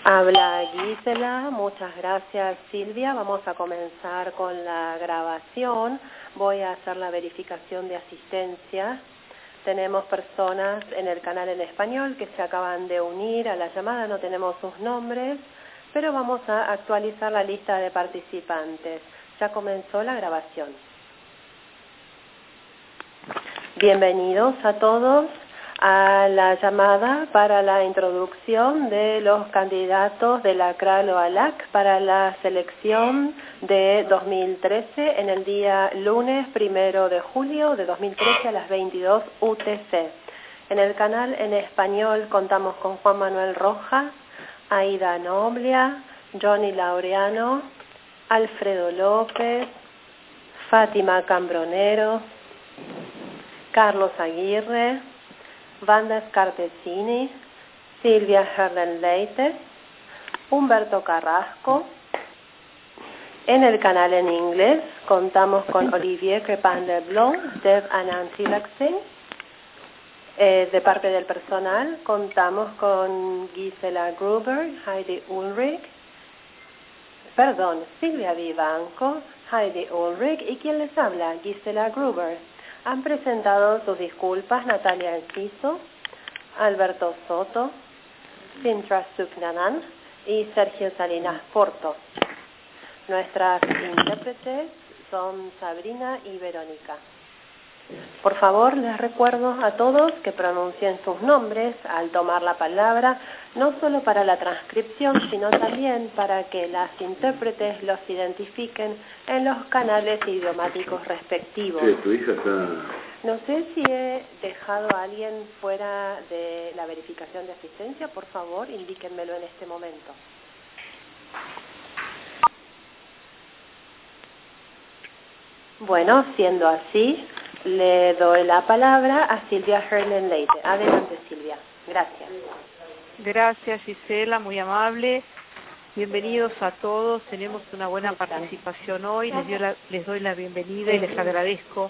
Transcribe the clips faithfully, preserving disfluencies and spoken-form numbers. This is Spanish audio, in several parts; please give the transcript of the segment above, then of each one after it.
Habla Gisela, muchas gracias Silvia. Vamos a comenzar con la grabación. Voy a hacer la verificación de asistencia. Tenemos personas en el canal en español que se acaban de unir a la llamada, no tenemos sus nombres, pero vamos a actualizar la lista de participantes. Ya comenzó la grabación. Bienvenidos a todos a la llamada para la introducción de los candidatos de la CRAL-OALAC para la selección de dos mil trece en el día lunes primero de julio de dos mil trece a las veintidós U T C. En el canal en español contamos con Juan Manuel Rojas, Aida Noblia, Johnny Laureano, Alfredo López, Fátima Cambronero, Carlos Aguirre, Wanda Scarpesini, Silvia Herlen-Leite, Humberto Carrasco. En el canal en inglés contamos con Olivier Crepin-Leblond, Dev Anand Tilakse. Eh, de parte del personal contamos con Gisela Gruber, Heidi Ulrich, perdón, Silvia Vivanco, Heidi Ulrich y quien les habla, Gisela Gruber. Han presentado sus disculpas Natalia Enciso, Alberto Soto, Sintra Suknanan y Sergio Salinas Porto. Nuestras intérpretes son Sabrina y Verónica. Por favor, les recuerdo a todos que pronuncien sus nombres al tomar la palabra, no solo para la transcripción, sino también para que las intérpretes los identifiquen en los canales idiomáticos respectivos. Sí, tu hija está... No sé si he dejado a alguien fuera de la verificación de asistencia. Por favor, indíquenmelo en este momento. Bueno, siendo así, le doy la palabra a Silvia Herlen-Leite. Adelante, Silvia. Gracias. Gracias, Gisela, muy amable. Bienvenidos a todos. Tenemos una buena participación hoy. Les, dio la, les doy la bienvenida y les agradezco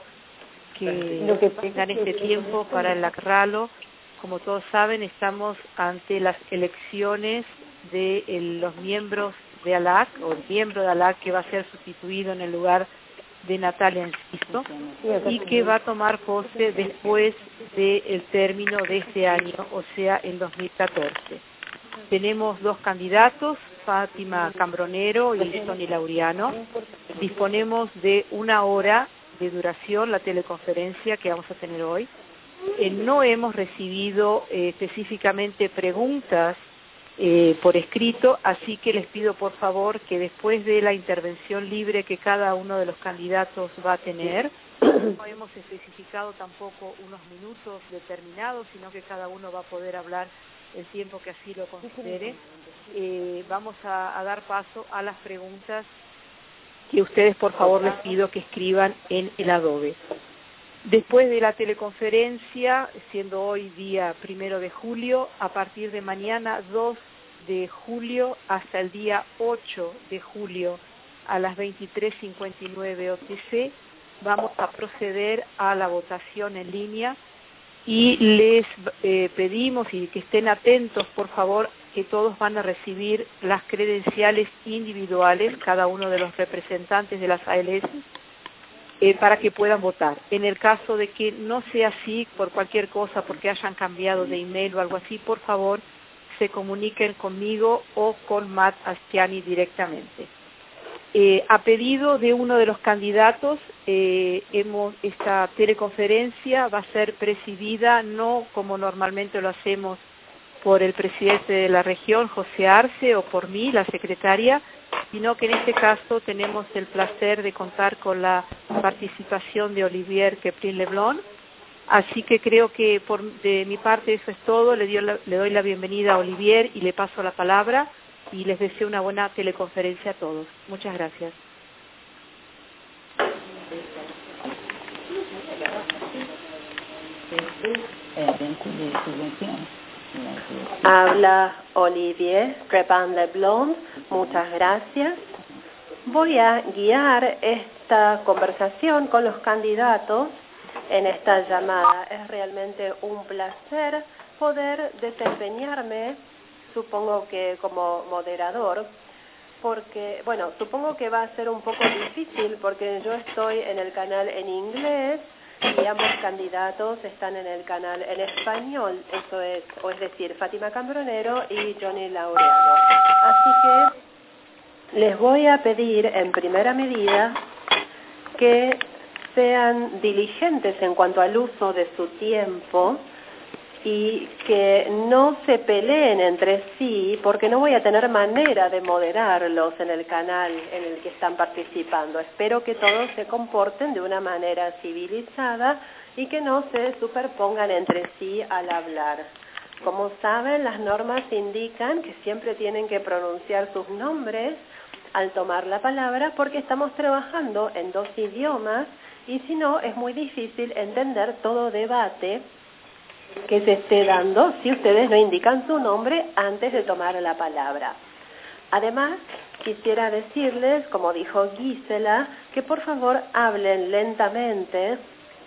que tengan este tiempo para el ACRALO. Como todos saben, estamos ante las elecciones de el, los miembros de ALAC, o el miembro de ALAC que va a ser sustituido en el lugar de Natalia Enciso y que va a tomar pose después del término de este año, o sea, el dos mil catorce. Tenemos dos candidatos, Fátima Cambronero y Johnny Laureano. Disponemos de una hora de duración la teleconferencia que vamos a tener hoy. Eh, no hemos recibido eh, específicamente preguntas Eh, por escrito, así que les pido por favor que después de la intervención libre que cada uno de los candidatos va a tener, no hemos especificado tampoco unos minutos determinados, sino que cada uno va a poder hablar el tiempo que así lo considere. Eh, vamos a, a dar paso a las preguntas que ustedes por favor les pido que escriban en el Adobe. Después de la teleconferencia, siendo hoy día primero de julio, a partir de mañana dos de julio hasta el día ocho de julio a las veintitrés cincuenta y nueve O T C, vamos a proceder a la votación en línea y les eh, pedimos y que estén atentos, por favor, que todos van a recibir las credenciales individuales, cada uno de los representantes de las A L S, Eh, para que puedan votar. En el caso de que no sea así, por cualquier cosa, porque hayan cambiado de email o algo así, por favor, se comuniquen conmigo o con Matt Astiani directamente. Eh, a pedido de uno de los candidatos, eh, hemos, esta teleconferencia va a ser presidida no como normalmente lo hacemos por el presidente de la región, José Arce, o por mí, la secretaria, sino que en este caso tenemos el placer de contar con la participación de Olivier Crepin-Leblond. Así que creo que por, de mi parte eso es todo. Le, dio la, le doy la bienvenida a Olivier y le paso la palabra y les deseo una buena teleconferencia a todos. Muchas gracias. Habla Olivier Crepin-Leblond, muchas gracias. Voy a guiar esta conversación con los candidatos en esta llamada. Es realmente un placer poder desempeñarme supongo que como moderador, porque, bueno, supongo que va a ser un poco difícil porque yo estoy en el canal en inglés y ambos candidatos están en el canal en español, eso es, o es decir, Fátima Cambronero y Johnny Laureano. Así que les voy a pedir en primera medida que sean diligentes en cuanto al uso de su tiempo y que no se peleen entre sí, porque no voy a tener manera de moderarlos en el canal en el que están participando. Espero que todos se comporten de una manera civilizada y que no se superpongan entre sí al hablar. Como saben, las normas indican que siempre tienen que pronunciar sus nombres al tomar la palabra, porque estamos trabajando en dos idiomas y si no es muy difícil entender todo debate que se esté dando si ustedes no indican su nombre antes de tomar la palabra. Además, quisiera decirles, como dijo Gisela, que por favor hablen lentamente,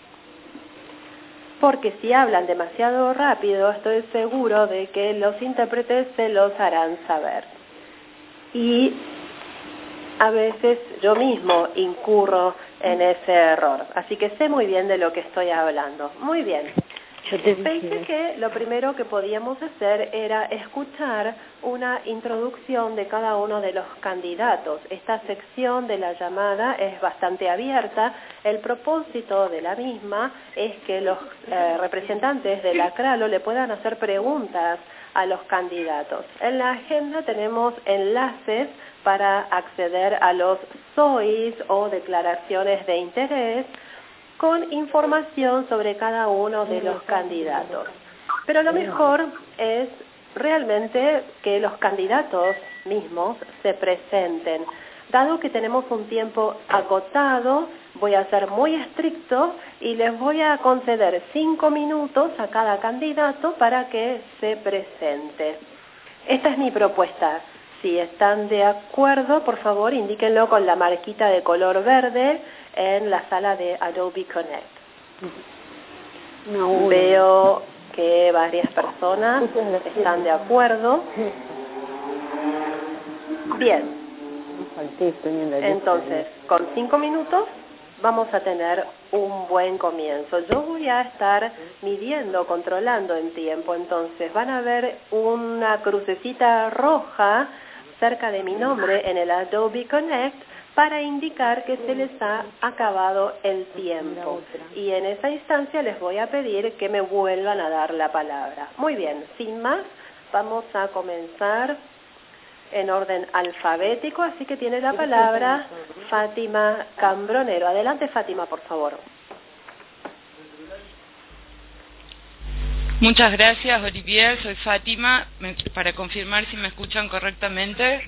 porque si hablan demasiado rápido, estoy seguro de que los intérpretes se los harán saber. Y a veces yo mismo incurro en ese error, así que sé muy bien de lo que estoy hablando. Muy bien. Pensé que lo primero que podíamos hacer era escuchar una introducción de cada uno de los candidatos. Esta sección de la llamada es bastante abierta. El propósito de la misma es que los eh, representantes de la CRALO le puedan hacer preguntas a los candidatos. En la agenda tenemos enlaces para acceder a los S O Is o declaraciones de interés, con información sobre cada uno de los candidatos. Pero lo mejor es realmente que los candidatos mismos se presenten. Dado que tenemos un tiempo agotado, voy a ser muy estricto y les voy a conceder cinco minutos a cada candidato para que se presente. Esta es mi propuesta. Si están de acuerdo, por favor, indíquenlo con la marquita de color verde en la sala de Adobe Connect. No, Veo que varias personas están de acuerdo. Bien. Entonces, con cinco minutos vamos a tener un buen comienzo. Yo voy a estar midiendo, controlando en tiempo, entonces van a ver una crucecita roja cerca de mi nombre en el Adobe Connect para indicar que se les ha acabado el tiempo. Y en esa instancia les voy a pedir que me vuelvan a dar la palabra. Muy bien, sin más, vamos a comenzar en orden alfabético, así que tiene la palabra Fátima Cambronero. Adelante, Fátima, por favor. Muchas gracias, Olivier. Soy Fátima. Para confirmar si me escuchan correctamente.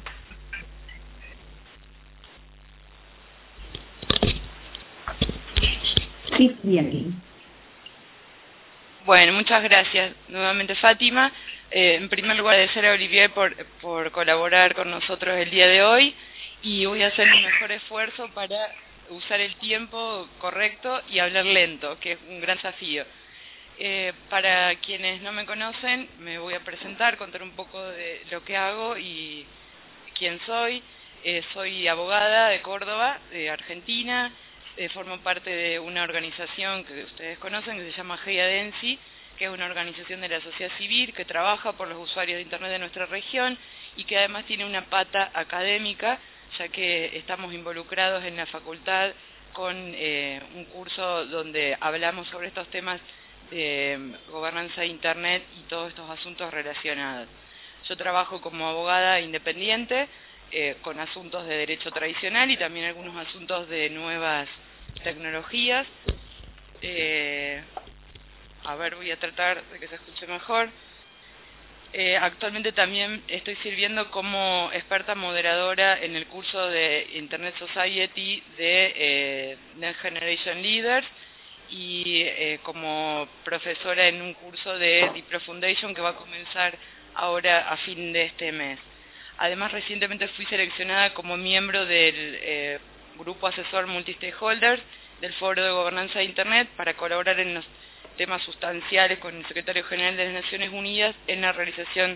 Sí, bien. Bueno, muchas gracias nuevamente, Fátima. Eh, en primer lugar, agradecer a Olivier por, por colaborar con nosotros el día de hoy y voy a hacer mi mejor esfuerzo para usar el tiempo correcto y hablar lento, que es un gran desafío. Eh, para quienes no me conocen, me voy a presentar, contar un poco de lo que hago y quién soy. Eh, soy abogada de Córdoba, de Argentina. Eh, formo parte de una organización que ustedes conocen que se llama Heia Densi, que es una organización de la sociedad civil que trabaja por los usuarios de Internet de nuestra región y que además tiene una pata académica, ya que estamos involucrados en la facultad con eh, un curso donde hablamos sobre estos temas de gobernanza de Internet y todos estos asuntos relacionados. Yo trabajo como abogada independiente eh, con asuntos de derecho tradicional y también algunos asuntos de nuevas tecnologías. Eh, a ver, voy a tratar de que se escuche mejor. Eh, actualmente también estoy sirviendo como experta moderadora en el curso de Internet Society de eh, Next Generation Leaders y eh, como profesora en un curso de Diplo Foundation que va a comenzar ahora a fin de este mes. Además, recientemente fui seleccionada como miembro del eh, grupo asesor multi-stakeholders del Foro de Gobernanza de Internet para colaborar en los temas sustanciales con el Secretario General de las Naciones Unidas en la realización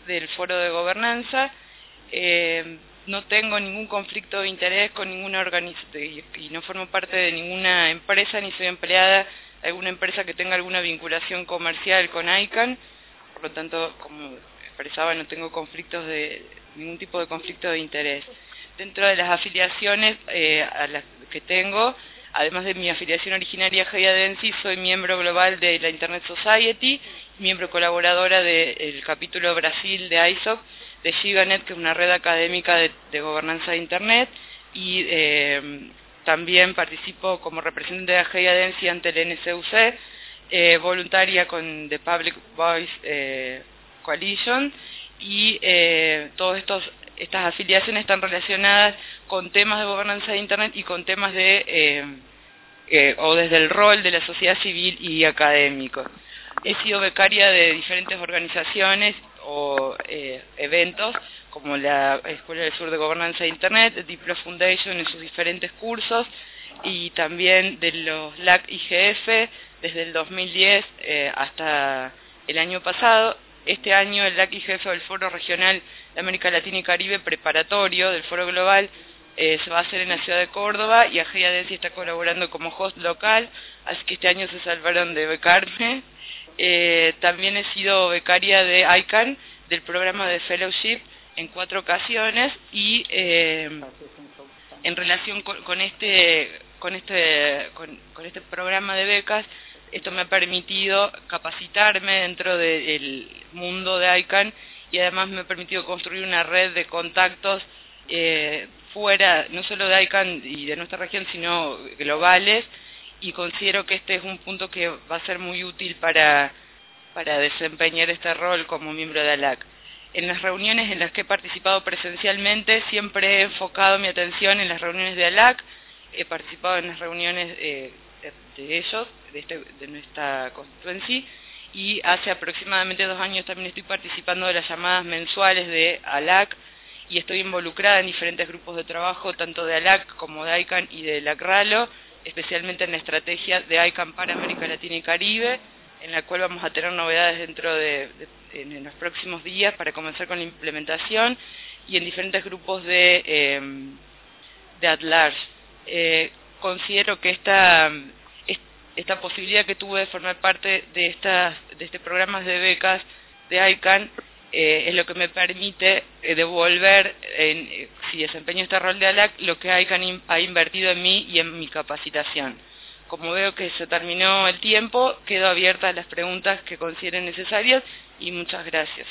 del Foro de Gobernanza. Eh, no tengo ningún conflicto de interés con ninguna organización y no formo parte de ninguna empresa ni soy empleada de alguna empresa que tenga alguna vinculación comercial con ICANN. Por lo tanto, como expresaba, no tengo conflictos de ningún tipo de conflicto de interés. Dentro de las afiliaciones eh, a las que tengo, además de mi afiliación originaria a Heia Densi, soy miembro global de la Internet Society, miembro colaboradora del capítulo Brasil de I S O C, de GigaNet, que es una red académica de, de gobernanza de Internet, y eh, también participo como representante de Heia Densi ante el N C U C, eh, voluntaria con The Public Voice eh, Coalition, y eh, todos estos estas afiliaciones están relacionadas con temas de gobernanza de Internet y con temas de eh, eh, o desde el rol de la sociedad civil y académico. He sido becaria de diferentes organizaciones o eh, eventos como la Escuela del Sur de Gobernanza de Internet, the Diplo Foundation en sus diferentes cursos, y también de los L A C I G F desde el dos mil diez eh, hasta el año pasado. Este año el L A C I G F, o el Foro Regional de América Latina y Caribe preparatorio del Foro Global, eh, se va a hacer en la ciudad de Córdoba, y Heia Densi está colaborando como host local, así que este año se salvaron de becarme. Eh, también he sido becaria de ICANN, del programa de Fellowship, en cuatro ocasiones, y eh, en relación con, con este con este con, con este programa de becas, esto me ha permitido capacitarme dentro del mundo de ICANN, y además me ha permitido construir una red de contactos eh, fuera, no solo de ICANN y de nuestra región, sino globales, y considero que este es un punto que va a ser muy útil para, para desempeñar este rol como miembro de A L A C. En las reuniones en las que he participado presencialmente, siempre he enfocado mi atención en las reuniones de A L A C, he participado en las reuniones eh, de, de ellos, de, este, de nuestra constituency, y hace aproximadamente dos años también estoy participando de las llamadas mensuales de A L A C, y estoy involucrada en diferentes grupos de trabajo, tanto de A L A C como de ICANN y de LACRALO, especialmente en la estrategia de ICANN para América Latina y Caribe, en la cual vamos a tener novedades dentro de, de en, en los próximos días para comenzar con la implementación, y en diferentes grupos de, eh, de at large. Eh, considero que esta, esta posibilidad que tuve de formar parte de, estas, de este programa de becas de ICANN eh, es lo que me permite eh, devolver, en, eh, si desempeño este rol de A L A C, lo que ICANN ha invertido en mí y en mi capacitación. Como veo que se terminó el tiempo, quedo abierta a las preguntas que consideren necesarias, y muchas gracias.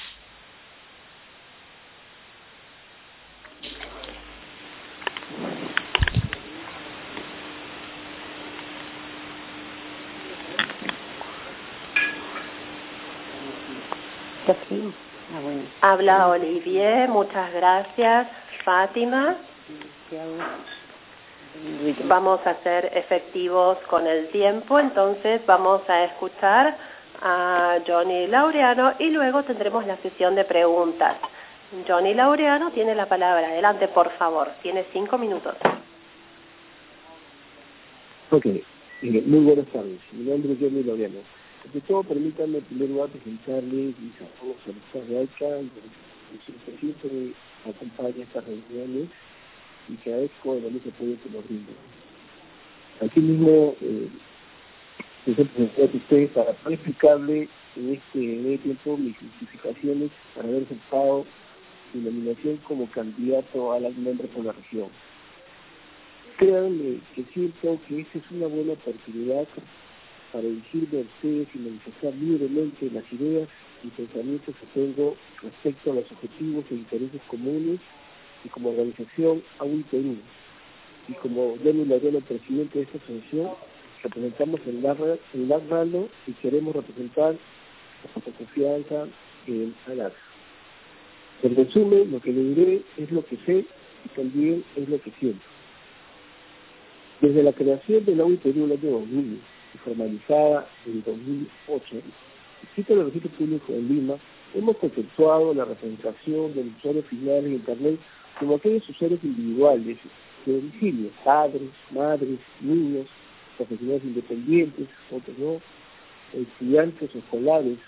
Habla Olivier, muchas gracias. Fátima. Vamos a ser efectivos con el tiempo, entonces vamos a escuchar a Johnny Laureano y luego tendremos la sesión de preguntas. Johnny Laureano tiene la palabra. Adelante, por favor. Tiene cinco minutos. Ok. Eh, muy buenas tardes. Mi nombre es Johnny Laureano. Ante todo, permítanme en primer lugar presentarles mis saludos a los de ICANN, que siempre acompaña estas reuniones, y que agradezco el valioso apoyo que nos brindan. Asimismo, eh, deseo presentar a ustedes para poder explicarle en este medio tiempo mis justificaciones para haber aceptado mi nominación como candidato a las miembros por la región. Créanme que siento que esta es una buena oportunidad para dirigirme a ustedes y manifestar libremente las ideas y pensamientos que tengo respecto a los objetivos e intereses comunes, y como organización A U I Perú, y como Johnny Laureano, presidente de esta asociación, representamos el LACRALO y queremos representar nuestra confianza en A L A C. En resumen, lo que le diré es lo que sé y también es lo que siento. Desde la creación de la A U I Perú en el año dos mil y formalizada en el dos mil ocho, existe el registro público en Lima, hemos conceptuado la representación del usuario final en Internet como aquellos usuarios individuales de domicilio, padres, madres, niños, profesionales independientes, otros no, estudiantes o escolares,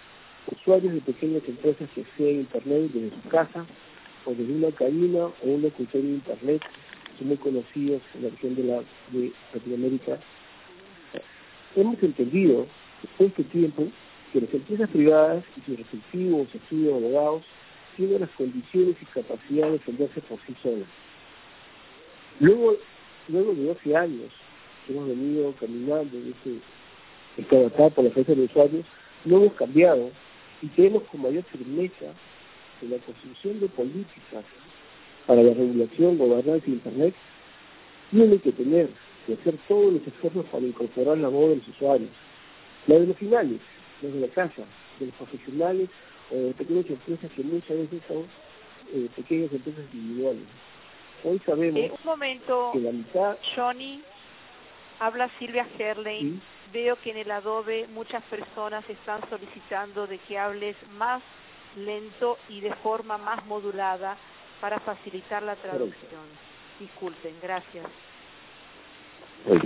Usuarios de pequeñas empresas que acceden a Internet desde su casa o desde una cabina o un locutorio de Internet, son muy conocidos en la región de, la, de Latinoamérica. Hemos entendido, después de este tiempo, que las empresas privadas y sus respectivos estudios de abogados tienen las condiciones y capacidad de defenderse por sí solas. Luego, luego de doce años que hemos venido caminando en este esta batalla por la defensa de los usuarios, no hemos cambiado y creemos con mayor firmeza que la construcción de políticas para la regulación, gobernanza de Internet tiene que tener que hacer todos los esfuerzos para incorporar la voz de los usuarios, la de los finales, los de la casa, de los profesionales o de pequeñas empresas que muchas veces son eh, pequeñas empresas individuales. Hoy sabemos eh, un momento, que la mitad... Johnny, habla Silvia Herlein. ¿Sí? Veo que en el Adobe muchas personas están solicitando de que hables más lento y de forma más modulada para facilitar la traducción. Disculpen, gracias. Oye.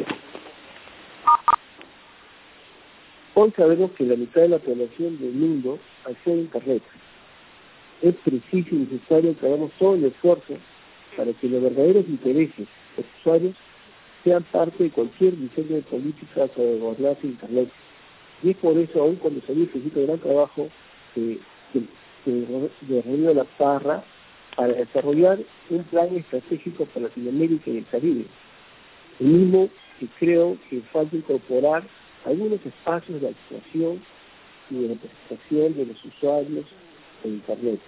Hoy sabemos que la mitad de la población del mundo accede a Internet. Es preciso y necesario que hagamos todo el esfuerzo para que los verdaderos intereses de los usuarios sean parte de cualquier diseño de políticas o de gobernanza de Internet. Y es por eso, aún cuando se necesita gran trabajo de, de, de, de Reunión de la Parra para desarrollar un plan estratégico para Latinoamérica y el Caribe. El mismo que creo que falta incorporar algunos espacios de actuación y de representación de los usuarios de Internet.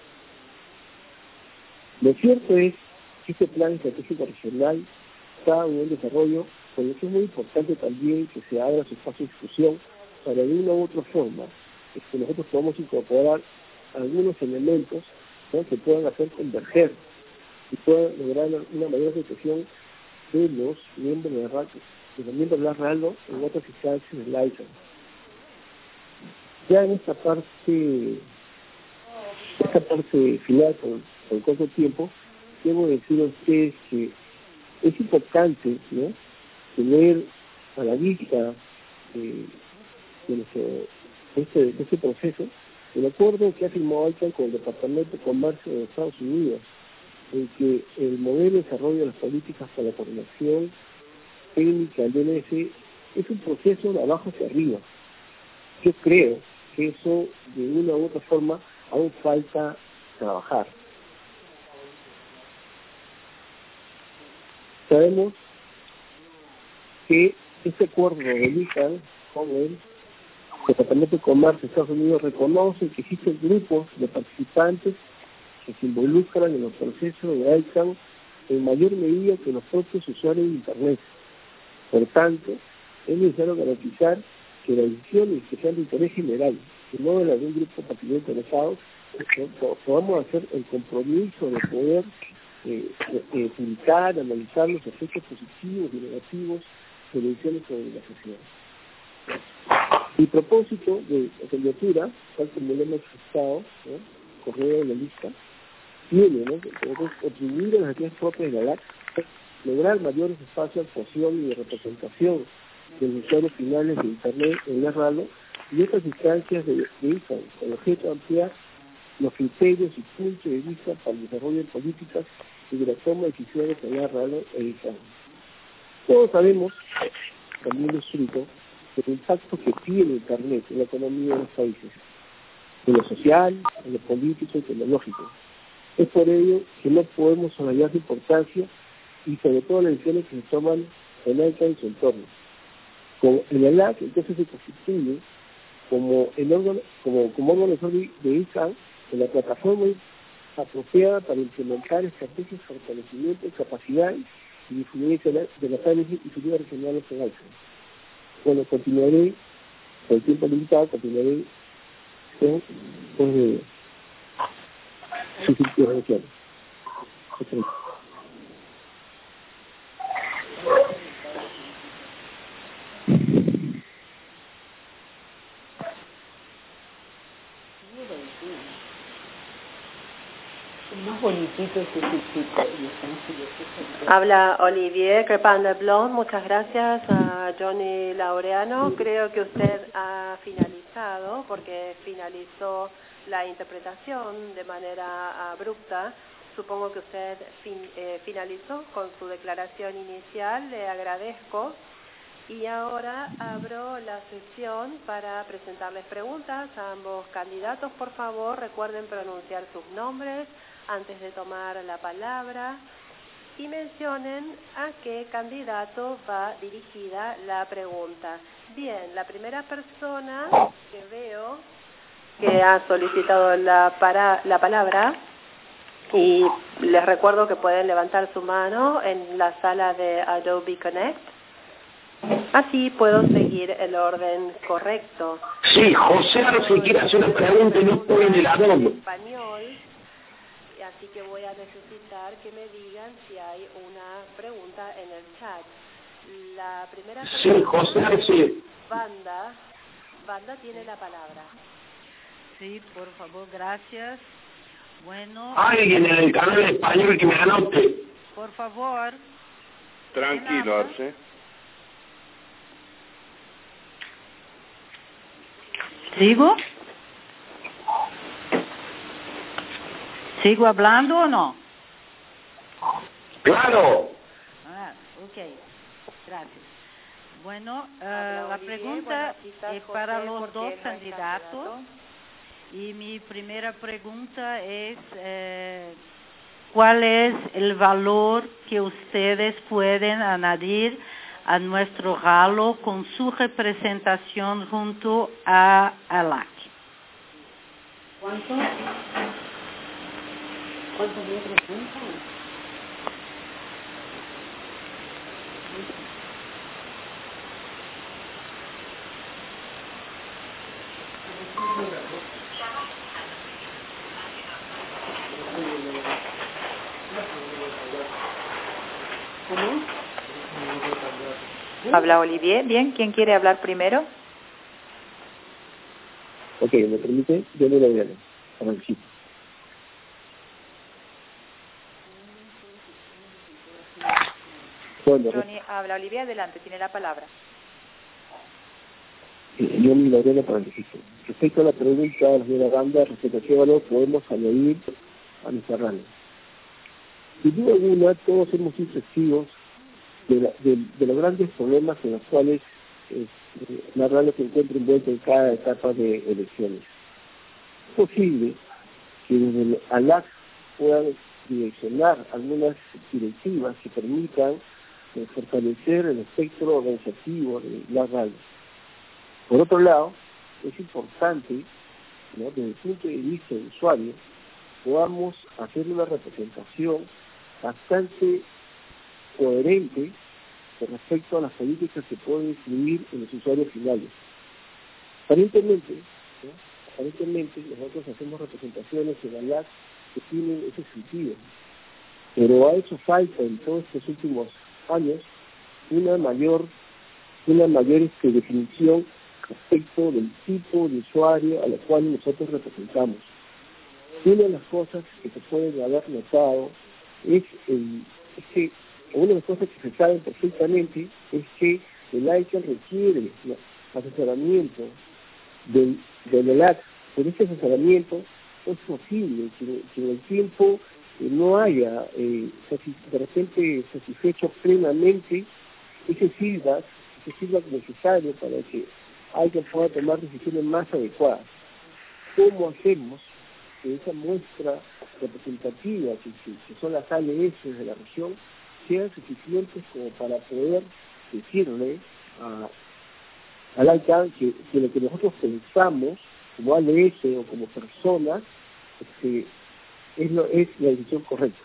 Lo cierto es que este plan estratégico regional está en un desarrollo, por lo que es muy importante también que se abra su espacio de discusión para de una u otra forma es que nosotros podamos incorporar algunos elementos, ¿no?, que puedan hacer converger y puedan lograr una mayor protección de los miembros de la RALO, de los miembros de la RALO en otras instancias del I C A N. Ya en esta parte, esta parte final, por, por corto tiempo, debo decir a ustedes que es importante, ¿no?, tener a la vista eh, de, nuestro, de, este, de este proceso el acuerdo que ha firmado I C A N con el Departamento de Comercio de Estados Unidos, en que el modelo de desarrollo de las políticas para la coordinación técnica del D N S es un proceso de abajo hacia arriba. Yo creo que eso de una u otra forma aún falta trabajar. Sabemos que este acuerdo de I C A N con el Departamento de Comercio de Estados Unidos reconoce que existen grupos de participantes que se involucran en los procesos de I C A N en mayor medida que los propios usuarios de Internet. Por tanto, es necesario garantizar que las decisiones que sean de interés general, que no de la de un grupo particular interesado, podamos hacer el compromiso de poder eh, eh, publicar, analizar los efectos positivos y negativos de las decisiones sobre la sociedad. Mi propósito de la candidatura, tal como lo hemos expresado, ¿no?, correo de la lista, tiene, ¿no?, contribuir a las actividades propias de la L A C, lograr mayores espacios de actuación y de representación de los usuarios finales de Internet en la RALO y otras instancias de, de I C A N, con el objeto de ampliar los criterios y puntos de vista para el desarrollo de políticas y de la toma de decisiones en la RALO e I C A N. Todos sabemos, también lo explico, el impacto que tiene Internet en la economía de los países, en lo social, en lo político y tecnológico. Es por ello que no podemos soslayar su importancia y sobre todo las decisiones que se toman en I C A N y su entorno. Como el E L A C entonces se constituye como el órgano, como, como órgano de I C A N en la plataforma apropiada para implementar estrategias de fortalecimiento de capacidades y difusión de las áreas y figuras regionales en I C A N. Bueno, continuaré, por el tiempo limitado, continuaré con pues, de sus intervenciones. Habla Olivier Crepin-Leblond. Muchas gracias a Johnny Laureano. Creo que usted ha finalizado. pesado porque finalizó la interpretación de manera abrupta. Supongo que usted fin, eh, finalizó con su declaración inicial, le agradezco. Y ahora abro la sesión para presentarles preguntas a ambos candidatos. Por favor, recuerden pronunciar sus nombres antes de tomar la palabra y mencionen a qué candidato va dirigida la pregunta. Bien, la primera persona que veo que ha solicitado la, para, la palabra, y les recuerdo que pueden levantar su mano en la sala de Adobe Connect. Así puedo seguir el orden correcto. Sí, José Arce quiere hacer una pregunta y no puede en el Adobe. Español, así que voy a necesitar que me digan si hay una pregunta en el chat. La primera persona, sí, José Arce. Banda, Banda tiene la palabra. Sí, por favor, gracias. Bueno. Alguien en el canal español que me anote. Por favor. Tranquilo, Arce. ¿Sigo? ¿Sigo hablando o no? Claro. Ah, ok. Gracias. Bueno, uh, la pregunta es para los dos candidatos. Y mi primera pregunta es, eh, ¿cuál es el valor que ustedes pueden añadir a nuestro galo con su representación junto a ALAC? ¿Cuánto? ¿Cuánto me representa? Habla Olivier. Bien, ¿quién quiere hablar primero? Ok, ¿me permite? Yo le doy a ver. Bueno, Johnny, habla Olivier, adelante, tiene la palabra. Eh, yo me logré para el registro. Respecto a la pregunta de la señora Banda, respecto a qué valor podemos añadir a nuestra rana. Sin duda alguna, todos hemos sido testigos de, la, de, de los grandes problemas en los cuales eh, la rana se encuentra envuelta en cada etapa de elecciones. Es posible que desde el ALAC puedan direccionar algunas directivas que permitan eh, fortalecer el espectro organizativo de la rana. Por otro lado, es importante, ¿no?, desde el punto de vista del usuario, podamos hacer una representación bastante coherente con respecto a las políticas que pueden influir en los usuarios finales. Aparentemente, ¿no? Aparentemente nosotros hacemos representaciones en ALAC que tienen ese sentido, pero ha hecho falta en todos estos últimos años una mayor, una mayor este, definición respecto del tipo de usuario a lo cual nosotros representamos. Una de las cosas que se pueden haber notado es, el, es que una de las cosas que se saben perfectamente es que el AICA requiere asesoramiento del, del ELAC, pero ese asesoramiento no es posible que, que en el tiempo eh, no haya eh, de repente satisfecho plenamente ese feedback, ese feedback necesario para que AICA pueda tomar decisiones más adecuadas. ¿Cómo hacemos que esa muestra representativa, que, que, que son las A L S de la región, sean suficientes como para poder decirle a, al AICA que, que lo que nosotros pensamos como A L S o como personas este, es, lo, es la decisión correcta?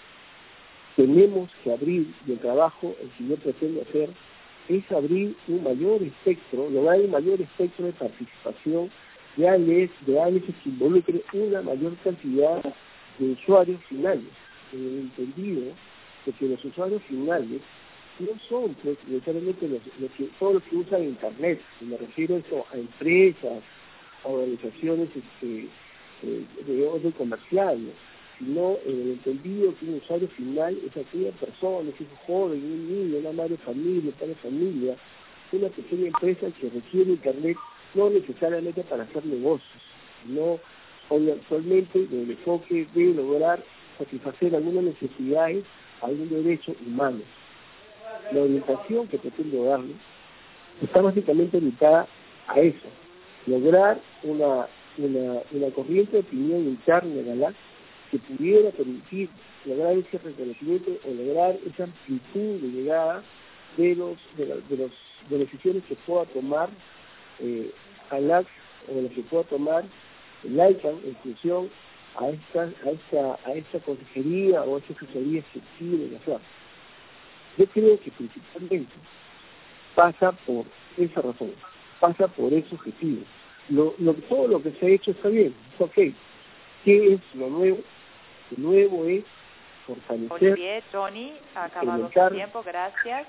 Tenemos que abrir, y el trabajo el que yo pretendo hacer es abrir un mayor espectro, lograr un mayor espectro de participación de A L S, de A L S que involucre una mayor cantidad de usuarios finales, en el entendido de que los usuarios finales no son pues, necesariamente los, los que, todos los que usan Internet, y me refiero a, eso, a empresas, a organizaciones este, eh, de orden comercial, sino en el entendido que un usuario final es aquella persona, es un joven, un niño, una madre de familia, un padre de familia, una pequeña empresa que requiere Internet no necesariamente para hacer negocios, sino actualmente el enfoque de lograr satisfacer algunas necesidades, algún derecho humano. La orientación que pretendo darle está básicamente orientada a eso, lograr una, una, una corriente de opinión interna de la A L A C que pudiera permitir lograr ese reconocimiento o lograr esa amplitud de llegada de los de, la, de los de las decisiones que pueda tomar eh, A L A C o de las que pueda tomar el ICANN en función a esta a esta a esta consejería o a esta asesoría efectiva de la F A R. Yo creo que principalmente pasa por esa razón, pasa por ese objetivo. Lo, lo, todo lo que se ha hecho está bien, es ok. ¿Qué es lo nuevo? Lo nuevo es fortalecer... Olivier, Tony, ha acabado su tiempo, gracias.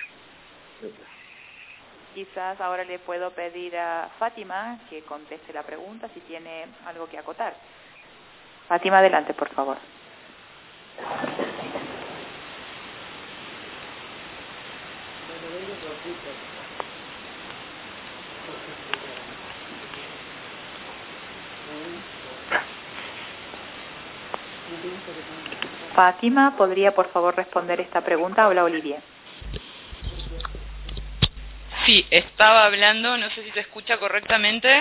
Quizás ahora le puedo pedir a Fátima que conteste la pregunta si tiene algo que acotar. Fátima, adelante, por favor. Fátima, ¿podría por favor responder esta pregunta? Habla Olivier. Sí, estaba hablando, no sé si se escucha correctamente.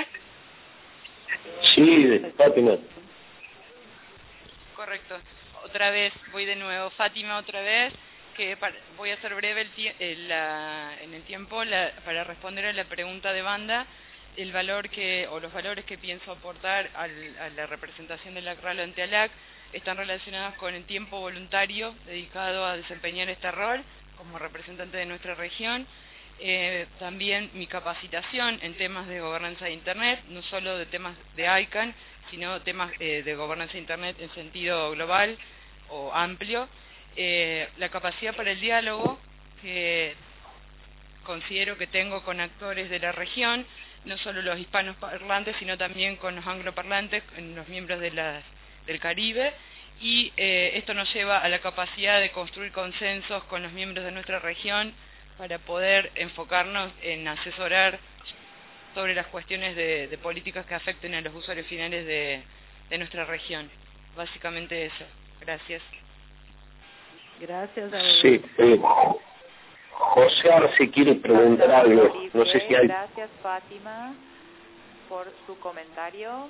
Sí, Fátima. Correcto. Otra vez, voy de nuevo. Fátima, otra vez, que para, voy a ser breve el tie el, la, en el tiempo la, para responder a la pregunta de Banda, el valor que, o los valores que pienso aportar al, a la representación de la C R A L ante A L A C están relacionados con el tiempo voluntario dedicado a desempeñar este rol como representante de nuestra región, eh, también mi capacitación en temas de gobernanza de Internet, no solo de temas de ICANN, sino temas eh, de gobernanza de Internet en sentido global o amplio, eh, la capacidad para el diálogo que considero que tengo con actores de la región, no solo los hispanos parlantes, sino también con los angloparlantes, con los miembros de las del Caribe, y eh, esto nos lleva a la capacidad de construir consensos con los miembros de nuestra región para poder enfocarnos en asesorar sobre las cuestiones de, de políticas que afecten a los usuarios finales de, de nuestra región. Básicamente eso. Gracias. Gracias. Sí, eh, José Arce quiere preguntar algo. No sé si hay... Gracias, Fátima, por su comentario.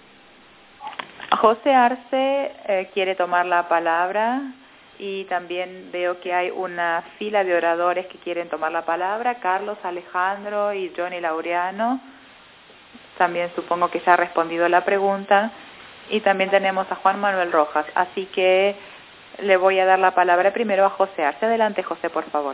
José Arce eh, quiere tomar la palabra y también veo que hay una fila de oradores que quieren tomar la palabra. Carlos, Alejandro y Johnny Laureano. También supongo que ya ha respondido la pregunta. Y también tenemos a Juan Manuel Rojas. Así que le voy a dar la palabra primero a José Arce. Adelante, José, por favor.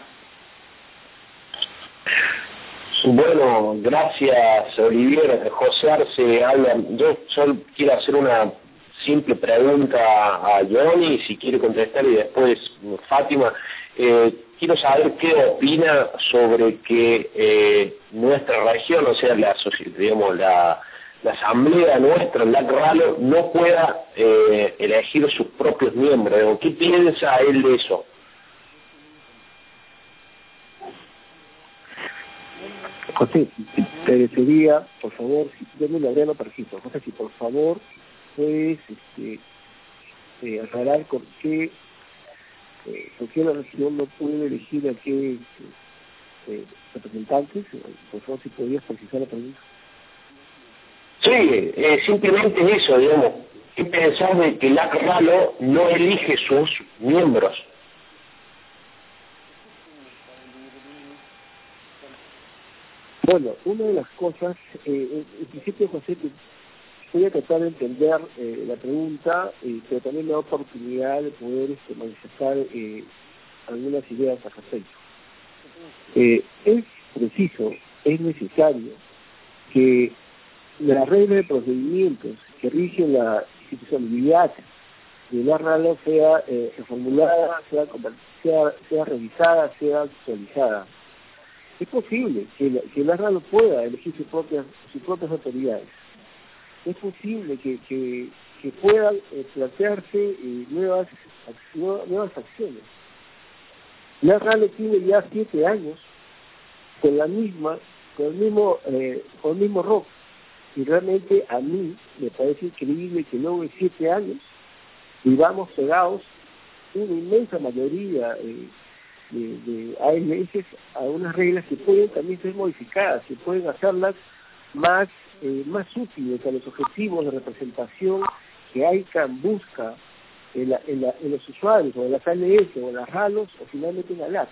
Bueno, gracias, Olivier. José Arce habla. Yo solo quiero hacer una simple pregunta a Johnny, si quiere contestar, y después Fátima. Eh, quiero saber qué opina sobre que eh, nuestra región, o sea, la, digamos, la, la asamblea nuestra, la C R A L, no pueda eh, elegir sus propios miembros. ¿Qué piensa él de eso? José, te agradecería, por favor, si denme la Laureano participo. José, si por favor puedes este, eh, aclarar con qué, eh, por qué la región no puede elegir a qué eh, representantes. Por favor, si podrías precisar la pregunta. Sí, eh, simplemente eso, digamos. ¿Qué pensás de que la C R A L no elige sus miembros? Bueno, una de las cosas, eh, en principio, José, voy a tratar de entender eh, la pregunta, eh, pero también me da oportunidad de poder este, manifestar eh, algunas ideas al respecto. Eh, es preciso, es necesario que la regla de procedimientos que rige la institucionalidad de la R A L sea eh, reformulada, sea, sea, sea revisada, sea actualizada. Es posible que la, que la R A L pueda elegir sus propias, sus propias autoridades. Es posible que, que, que puedan eh, plantearse eh, nuevas, nuevas, nuevas acciones. La R A L tiene ya siete años con la misma con el mismo, eh, con el mismo rock. Y realmente a mí me parece increíble que luego de siete años vivamos pegados una inmensa mayoría eh, de, de A L S a unas reglas que pueden también ser modificadas, que pueden hacerlas más, eh, más útiles a los objetivos de representación que I C A N busca en, la, en, la, en los usuarios, o en las A L S, o en las RALOS, o finalmente en ALAC.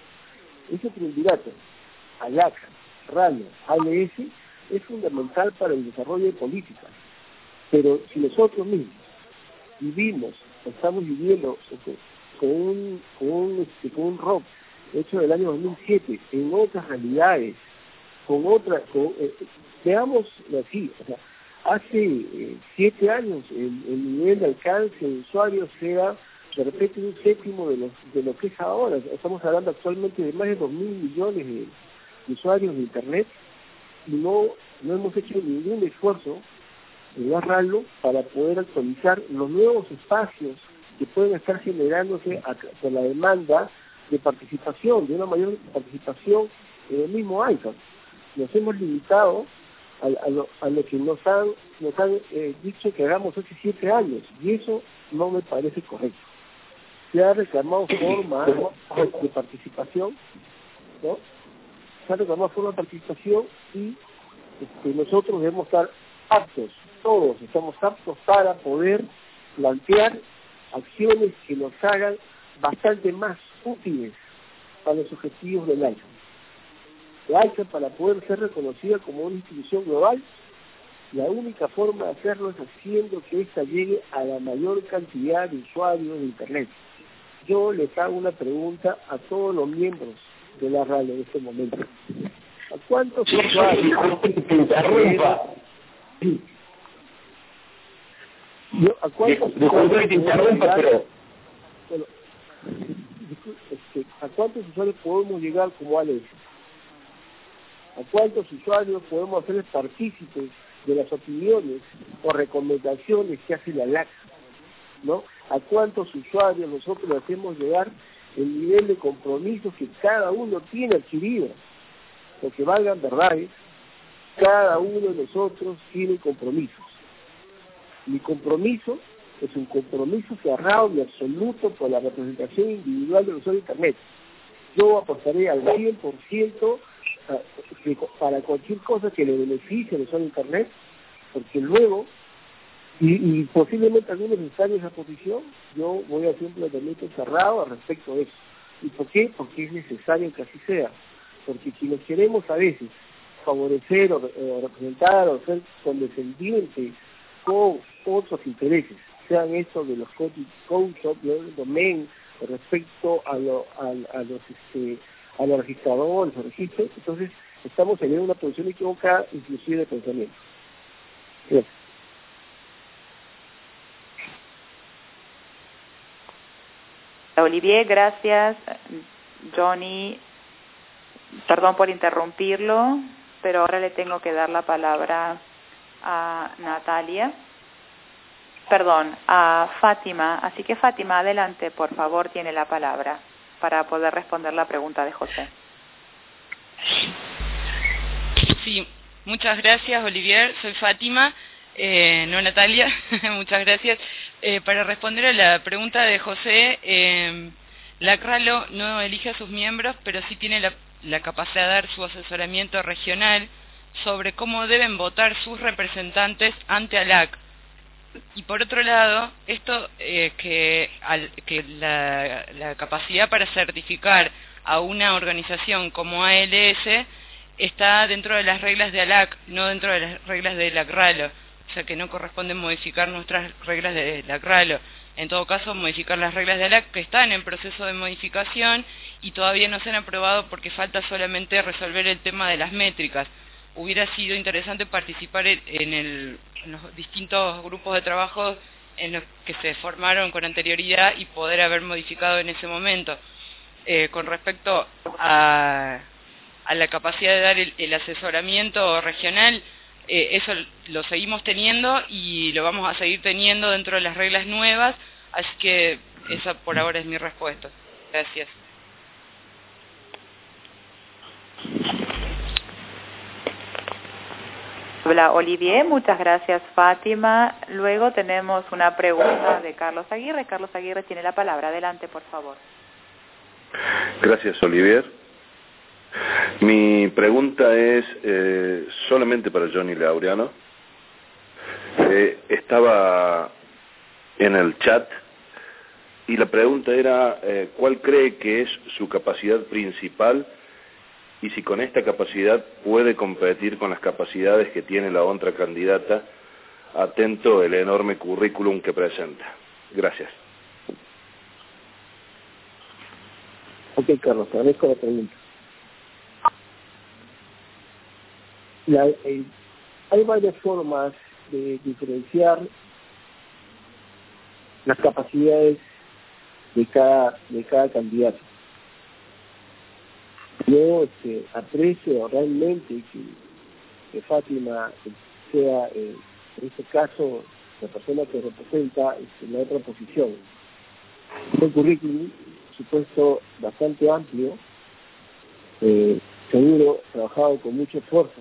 Ese triunvirato, ALAC, RALO, A L S, es fundamental para el desarrollo de políticas. Pero si nosotros mismos vivimos, estamos viviendo con un, con un, este, con un rock hecho del año dos mil siete, en otras realidades, con otras, con, eh, veamos así, o sea, hace eh, siete años el, el nivel de alcance de usuarios era de repente un séptimo de, los, de lo que es ahora. Estamos hablando actualmente de más de dos mil millones de, de usuarios de Internet, y no, no hemos hecho ningún esfuerzo en agarrarlo para poder actualizar los nuevos espacios que pueden estar generándose a, por la demanda de participación, de una mayor participación en el mismo I C A N. Nos hemos limitado a, a, lo, a lo que nos han, nos han eh, dicho que hagamos hace siete años, y eso no me parece correcto. Se ha reclamado forma de participación, ¿no? Se ha reclamado forma de participación y este, nosotros debemos estar aptos, todos estamos aptos para poder plantear acciones que nos hagan bastante más útiles para los objetivos del I C A N. La I C A N, para poder ser reconocida como una institución global, la única forma de hacerlo es haciendo que ésta llegue a la mayor cantidad de usuarios de Internet. Yo les hago una pregunta a todos los miembros de la RALO en este momento. ¿A cuántos usuarios? Yo, ¿a cuántos usuarios? Bueno, este, ¿a cuántos usuarios podemos llegar como A L S? ¿A cuántos usuarios podemos hacerles partícipes de las opiniones o recomendaciones que hace la ALAC? ¿No? ¿A cuántos usuarios nosotros le hacemos llegar el nivel de compromisos que cada uno tiene adquirido? Porque valgan verdades, cada uno de nosotros tiene compromisos. Mi compromiso es un compromiso cerrado y absoluto por la representación individual del usuario de Internet. Yo apostaré al cien por ciento para cualquier cosa que le beneficie al usuario de Internet, porque luego, y, y posiblemente algunos están en esa posición, yo voy a hacer un planteamiento cerrado al respecto de eso. ¿Y por qué? Porque es necesario que así sea. Porque si nos queremos a veces favorecer o, o representar o ser condescendientes con otros intereses, sean estos de los coach-up, del domain, respecto a, lo, a, a los este, a los registradores o registros, entonces estamos en una posición equivocada, inclusive de pensamiento. Gracias. Olivier, gracias. Johnny, perdón por interrumpirlo, pero ahora le tengo que dar la palabra a Natalia, perdón, a Fátima. Así que Fátima, adelante, por favor, tiene la palabra para poder responder la pregunta de José. Sí, muchas gracias, Olivier. Soy Fátima, eh, no Natalia. Muchas gracias. Eh, para responder a la pregunta de José, eh, la RALO no elige a sus miembros, pero sí tiene la, la capacidad de dar su asesoramiento regional sobre cómo deben votar sus representantes ante ALAC. Y por otro lado, esto eh, que, al, que la, la capacidad para certificar a una organización como A L S está dentro de las reglas de ALAC, no dentro de las reglas de la RALO. O sea que no corresponde modificar nuestras reglas de la RALO. En todo caso, modificar las reglas de ALAC que están en proceso de modificación y todavía no se han aprobado porque falta solamente resolver el tema de las métricas. Hubiera sido interesante participar en, el, en los distintos grupos de trabajo en los que se formaron con anterioridad y poder haber modificado en ese momento. Eh, con respecto a, a la capacidad de dar el, el asesoramiento regional, eh, eso lo seguimos teniendo y lo vamos a seguir teniendo dentro de las reglas nuevas, así que esa por ahora es mi respuesta. Gracias. Hola, Olivier, muchas gracias, Fátima. Luego tenemos una pregunta de Carlos Aguirre. Carlos Aguirre tiene la palabra. Adelante, por favor. Gracias, Olivier. Mi pregunta es eh, solamente para Johnny Laureano. Eh, estaba en el chat y la pregunta era eh, ¿cuál cree que es su capacidad principal y si con esta capacidad puede competir con las capacidades que tiene la otra candidata, atento el enorme currículum que presenta? Gracias. Ok, Carlos, te agradezco la pregunta. La, eh, hay varias formas de diferenciar las capacidades de cada, de cada candidato. Yo este, aprecio realmente que, que Fátima sea, eh, en este caso, la persona que representa este, la otra posición. Un currículum, por supuesto, bastante amplio, eh, seguro, trabajado con mucho esfuerzo.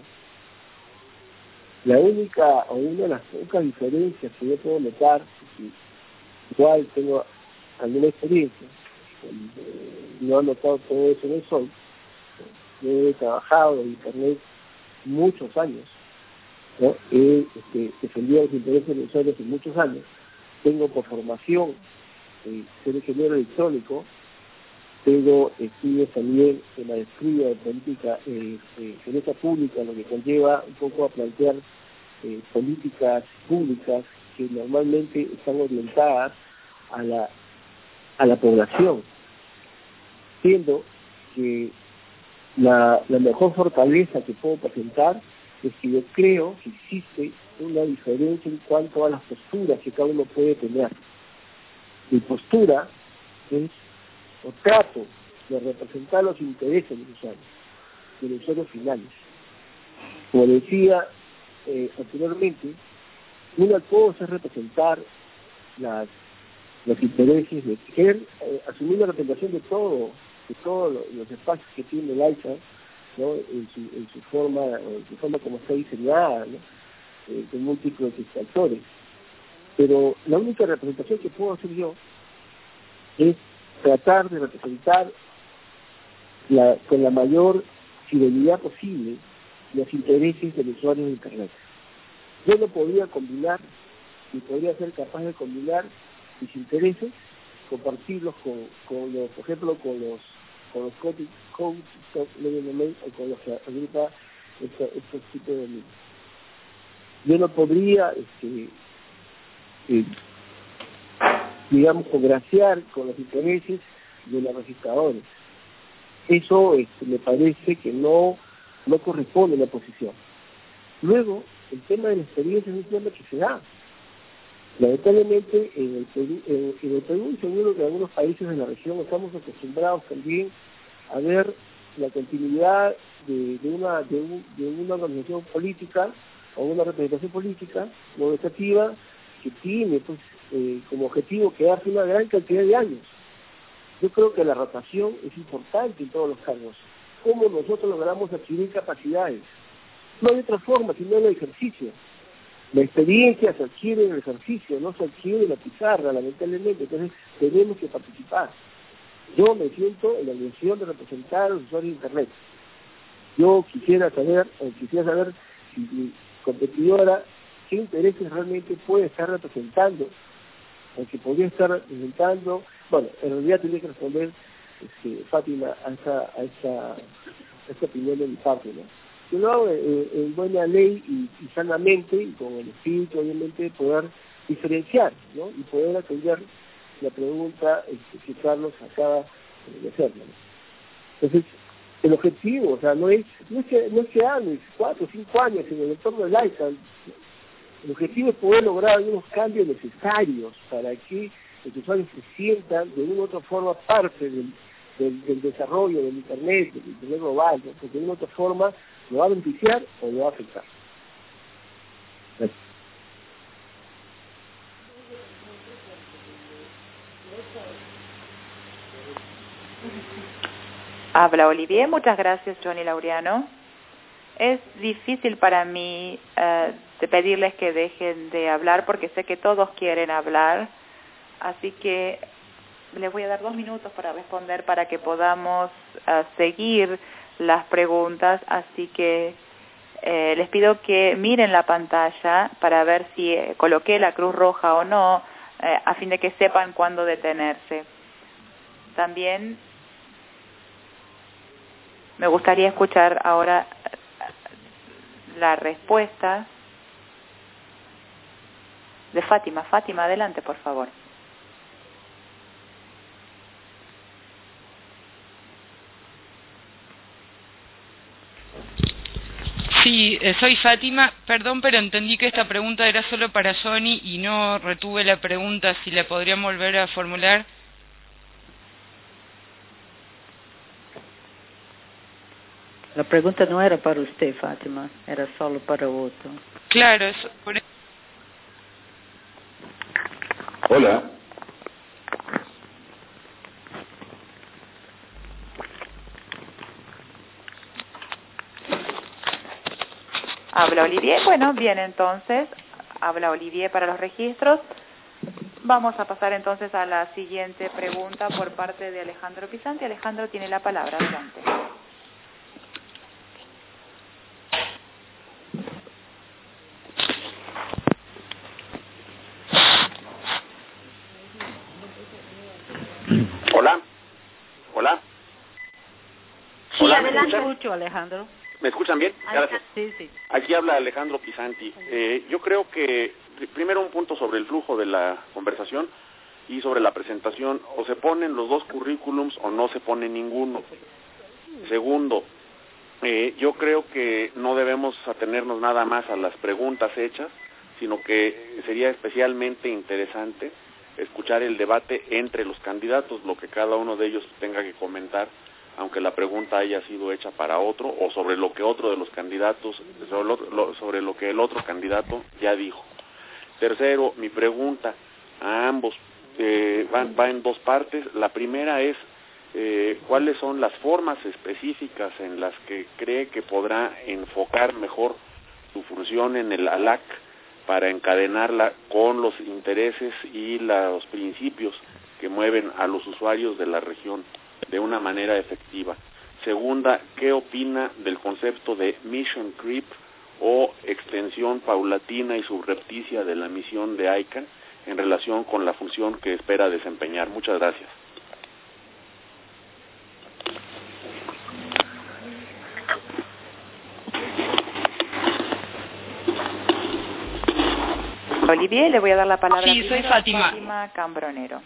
La única, o una de las pocas diferencias que yo puedo notar, igual tengo alguna experiencia, no he notado todo eso en el sol. Yo he trabajado en Internet muchos años, ¿no? He este, defendido los intereses de los usuarios en muchos años. Tengo por formación eh, ser ingeniero electrónico, tengo estudios también en maestría de política, eh, eh, gerencia pública, lo que conlleva un poco a plantear eh, políticas públicas que normalmente están orientadas a la, a la población, siendo que La, la mejor fortaleza que puedo presentar es que yo creo que existe una diferencia en cuanto a las posturas que cada uno puede tener. Mi postura es, o trato de representar los intereses de los usuarios, de los usuarios finales. Como decía eh, anteriormente, una cosa es representar las, los intereses de querer eh, asumir la representación de todo, de todos los espacios que tiene el AIFA, ¿no? en, su, en su forma en su forma como está diseñada, ¿no? eh, con múltiples actores. Pero la única representación que puedo hacer yo es tratar de representar la, con la mayor fidelidad posible los intereses del usuario de Internet. Yo no podría combinar, ni podría ser capaz de combinar mis intereses, compartirlos con, con los, por ejemplo, con los con los coaches, o con los que agrupa estos tipos de niños. Yo no podría, este, eh, digamos, congraciar con los intereses de los registradores. Eso este, me parece que no, no corresponde a la posición. Luego, el tema de la experiencia es un tema que se da. Lamentablemente, en el Perú, en, en el Perú y seguro que en algunos países de la región estamos acostumbrados también a ver la continuidad de, de, una, de, un, de una organización política o una representación política organizativa que tiene pues, eh, como objetivo quedarse una gran cantidad de años. Yo creo que la rotación es importante en todos los cargos. ¿Cómo nosotros logramos adquirir capacidades? No hay otra forma sino el ejercicio. La experiencia se adquiere en el ejercicio, no se adquiere en la pizarra, lamentablemente. Entonces, tenemos que participar. Yo me siento en la obligación de representar a los usuarios de Internet. Yo quisiera saber, o quisiera saber si mi competidora, qué intereses realmente puede estar representando, o que podría estar representando. Bueno, en realidad tendría que responder este, Fátima a esa, a, esa, a esa opinión de mi parte, ¿no? Yo lo hago en, en buena ley y, y sanamente, y con el espíritu, obviamente, de poder diferenciar, ¿no? Y poder atender la pregunta este, que Carlos acaba de hacerme, ¿no? Entonces, el objetivo, o sea, no es, no es que, no es que hables cuatro o cinco años en el entorno del ICANN. El objetivo es poder lograr algunos cambios necesarios para que los usuarios se sientan de una u otra forma parte del, del, del desarrollo del Internet, del Internet global, ¿no? Porque de una u otra forma lo va a beneficiar o lo va a afectar. Gracias. Habla Olivier, muchas gracias Johnny Laureano. es difícil para mí uh, de pedirles que dejen de hablar porque sé que todos quieren hablar, así que les voy a dar dos minutos para responder para que podamos uh, seguir las preguntas, así que eh, les pido que miren la pantalla para ver si eh, coloqué la cruz roja o no, eh, a fin de que sepan cuándo detenerse. También me gustaría escuchar ahora la respuesta de Fátima. Fátima, adelante, por favor. Sí, eh, soy Fátima. Perdón, pero entendí que esta pregunta era solo para Johnny y no retuve la pregunta. Si la podrían volver a formular. La pregunta no era para usted, Fátima, era solo para otro. Claro, eso. Por... Hola. Habla Olivier. Bueno, bien, entonces, habla Olivier para los registros. Vamos a pasar entonces a la siguiente pregunta por parte de Alejandro Pisanti. Alejandro tiene la palabra, adelante. Hola. Hola. Sí, Hola, adelante. ¿Me escucho, Alejandro? ¿Me escuchan bien? Gracias. Sí, sí. Aquí habla Alejandro Pisanti. Eh, yo creo que, primero un punto sobre el flujo de la conversación y sobre la presentación. O se ponen los dos currículums o no se pone ninguno. Segundo, eh, yo creo que no debemos atenernos nada más a las preguntas hechas, sino que sería especialmente interesante escuchar el debate entre los candidatos, lo que cada uno de ellos tenga que comentar, aunque la pregunta haya sido hecha para otro, o sobre lo que otro de los candidatos, sobre lo, lo, sobre lo que el otro candidato ya dijo. Tercero, mi pregunta a ambos eh, va, va en dos partes. La primera es, eh, ¿cuáles son las formas específicas en las que cree que podrá enfocar mejor su función en el A L A C para encadenarla con los intereses y los principios que mueven a los usuarios de la región de una manera efectiva? Segunda, ¿qué opina del concepto de mission creep o extensión paulatina y subrepticia de la misión de I C A N en relación con la función que espera desempeñar? Muchas gracias. Olivier, le voy a dar la palabra sí, soy Fátima. a Fátima Cambronero.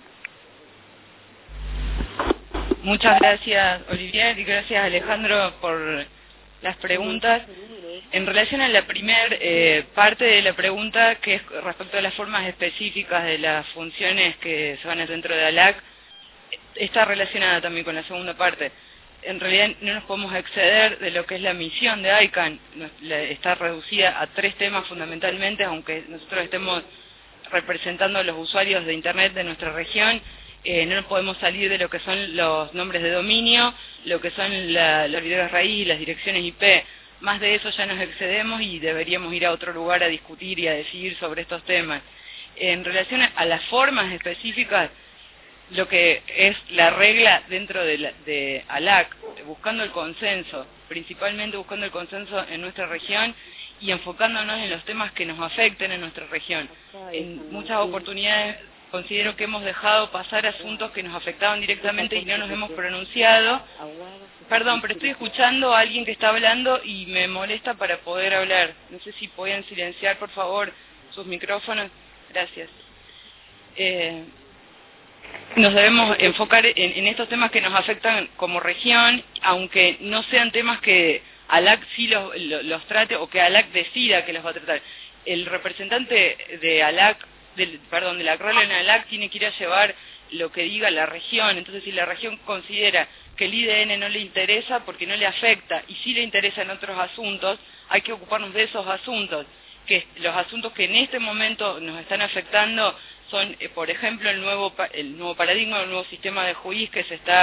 Muchas gracias, Olivier, y gracias, Alejandro, por las preguntas. En relación a la primera eh, parte de la pregunta, que es respecto a las formas específicas de las funciones que se van a dentro de A L A C, está relacionada también con la segunda parte. En realidad no nos podemos exceder de lo que es la misión de I C A N, está reducida a tres temas fundamentalmente, aunque nosotros estemos representando a los usuarios de Internet de nuestra región. Eh, no nos podemos salir de lo que son los nombres de dominio, lo que son la, los servidores raíz y las direcciones I P. Más de eso ya nos excedemos y deberíamos ir a otro lugar a discutir y a decidir sobre estos temas. En relación a las formas específicas, lo que es la regla dentro de, la, de A L A C, buscando el consenso, principalmente buscando el consenso en nuestra región y enfocándonos en los temas que nos afecten en nuestra región. En muchas oportunidades considero que hemos dejado pasar asuntos que nos afectaban directamente y no nos hemos pronunciado. Perdón, pero estoy escuchando a alguien que está hablando y me molesta para poder hablar. No sé si pueden silenciar, por favor, sus micrófonos. Gracias. Eh, nos debemos enfocar en, en estos temas que nos afectan como región, aunque no sean temas que A L A C sí los, los, los trate o que A L A C decida que los va a tratar. El representante de A L A C, del, perdón, de la C R A L en A L A C tiene que ir a llevar lo que diga la región. Entonces, si la región considera que el I D N no le interesa porque no le afecta y sí le interesan otros asuntos, hay que ocuparnos de esos asuntos. Que los asuntos que en este momento nos están afectando son, eh, por ejemplo, el nuevo el nuevo paradigma, el nuevo sistema de juiz que se está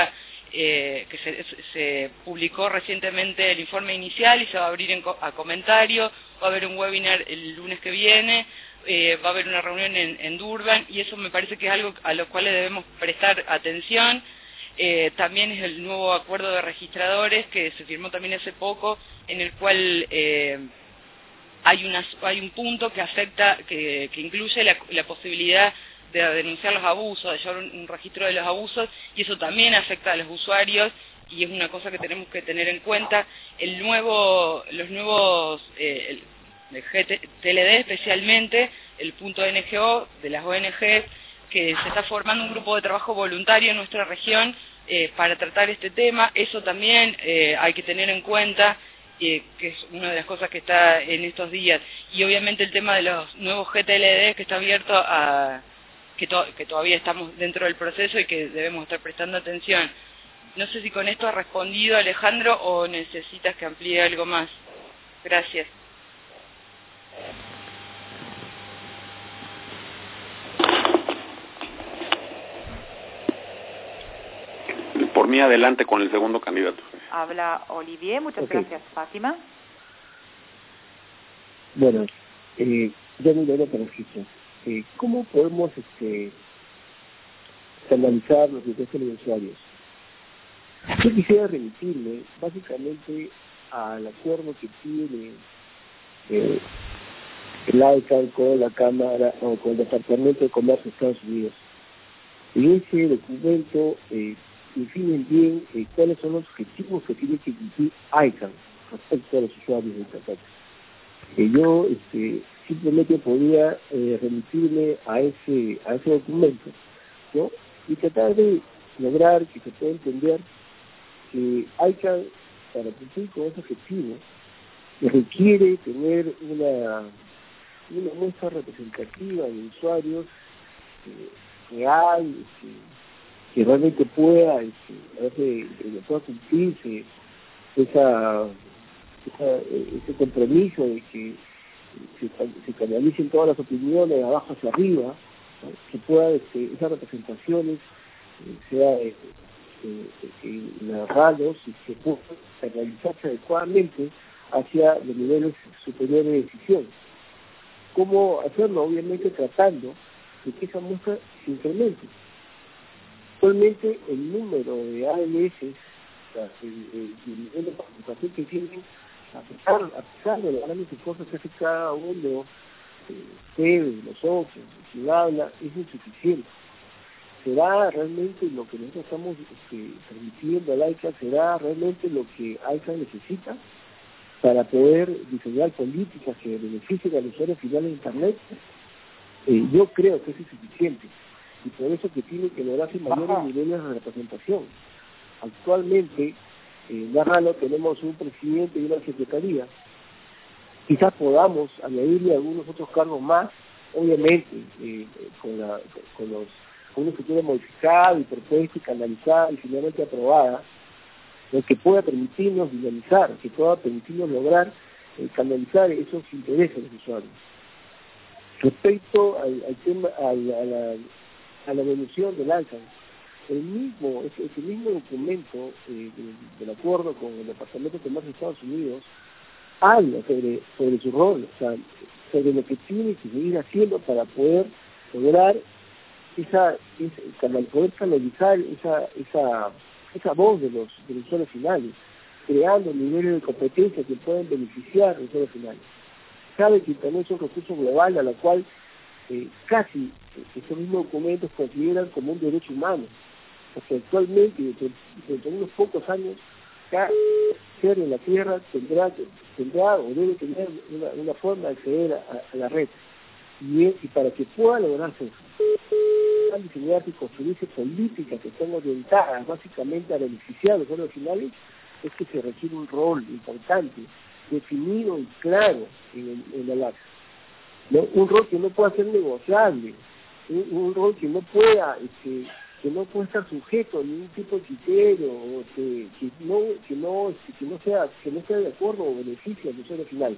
eh, que se, se publicó recientemente el informe inicial y se va a abrir en, a comentario, va a haber un webinar el lunes que viene, eh, va a haber una reunión en, en Durban, y eso me parece que es algo a lo cual le debemos prestar atención. Eh, también es el nuevo acuerdo de registradores que se firmó también hace poco, en el cual eh, hay, una, hay un punto que afecta, que, que incluye la, la posibilidad de denunciar los abusos, de llevar un, un registro de los abusos, y eso también afecta a los usuarios, y es una cosa que tenemos que tener en cuenta. El nuevo, los nuevos, eh, el, el G T L D especialmente, el punto N G O de las O N G, que se está formando un grupo de trabajo voluntario en nuestra región eh, para tratar este tema. Eso también eh, hay que tener en cuenta, eh, que es una de las cosas que está en estos días. Y obviamente el tema de los nuevos G T L D, que está abierto a... Que, to que todavía estamos dentro del proceso y que debemos estar prestando atención. No sé si con esto ha respondido, Alejandro, o necesitas que amplíe algo más. Gracias. Por mí, adelante con el segundo candidato. Habla Olivier. Muchas okay. gracias, Fátima. Bueno, eh, ya me lo para registro. Eh, ¿Cómo podemos este, analizar los intereses de los usuarios? Yo quisiera remitirme básicamente al acuerdo que tiene eh, el I C A N con la Cámara o con el Departamento de Comercio de Estados Unidos. En ese documento eh, definen bien eh, cuáles son los objetivos que tiene que cumplir I C A N respecto a los usuarios de Internet. Eh, yo este, simplemente podría eh, remitirme a ese a ese documento, ¿no? Y tratar de lograr que se pueda entender que I C A N, para cumplir con ese objetivo, requiere tener una, una muestra representativa de usuarios eh, real, este, que realmente pueda, este, a veces, eh, pueda cumplirse esa Esa, ese compromiso de que se, se canalicen todas las opiniones de abajo hacia arriba, ¿no? Que pueda este, esas representaciones eh, sea eh, eh, narrados y que puedan canalizarse adecuadamente hacia los niveles superiores de decisión. ¿Cómo hacerlo? Obviamente tratando de que esa muestra se incremente. Actualmente el número de A M S, o sea, el, el, el nivel de participación que tienen, a pesar, a pesar de las grandes esfuerzos que hace cada uno, ustedes, eh, nosotros, quien habla, es insuficiente. ¿Será realmente lo que nosotros estamos este, transmitiendo al I C A N, será realmente lo que I C A N necesita para poder diseñar políticas que beneficien al usuario final de Internet? Eh, yo creo que es insuficiente, y por eso que tiene que lograrse mayores niveles de representación. Actualmente, en Narralo tenemos un presidente y una secretaría. Quizás podamos añadirle algunos otros cargos más, obviamente, eh, con, la, con los con una estructura modificada y propuesta y canalizada y finalmente aprobada, lo que pueda permitirnos dinamizar, que pueda permitirnos lograr eh, canalizar esos intereses de los usuarios. Respecto al, al tema, al, a, la, a la evolución del I C A N, el mismo, ese, ese mismo documento eh, del, del acuerdo con el Departamento de Comercio de Estados Unidos habla sobre, sobre su rol, o sea, sobre lo que tiene que seguir haciendo para poder lograr esa, esa poder canalizar esa, esa, esa voz de los, de los usuarios finales, creando niveles de competencia que pueden beneficiar a los usuarios finales. Sabe que Internet es un recurso global a la cual eh, casi estos mismos documentos consideran como un derecho humano, porque actualmente, dentro, dentro de unos pocos años, cada ser en la Tierra tendrá, tendrá o debe tener una, una forma de acceder a, a la red. Y, es, y para que pueda lograrse eso, van a diseñar y construirse políticas que están orientadas básicamente a beneficiar a los usuarios finales, es que se requiere un rol importante, definido y claro en, en la L A C. ¿No? Un rol que no pueda ser negociable, un, un rol que no pueda este, que no pueda estar sujeto a ningún tipo de criterio, o que, que no que no este, que no sea que no esté de acuerdo o beneficio al usuario final.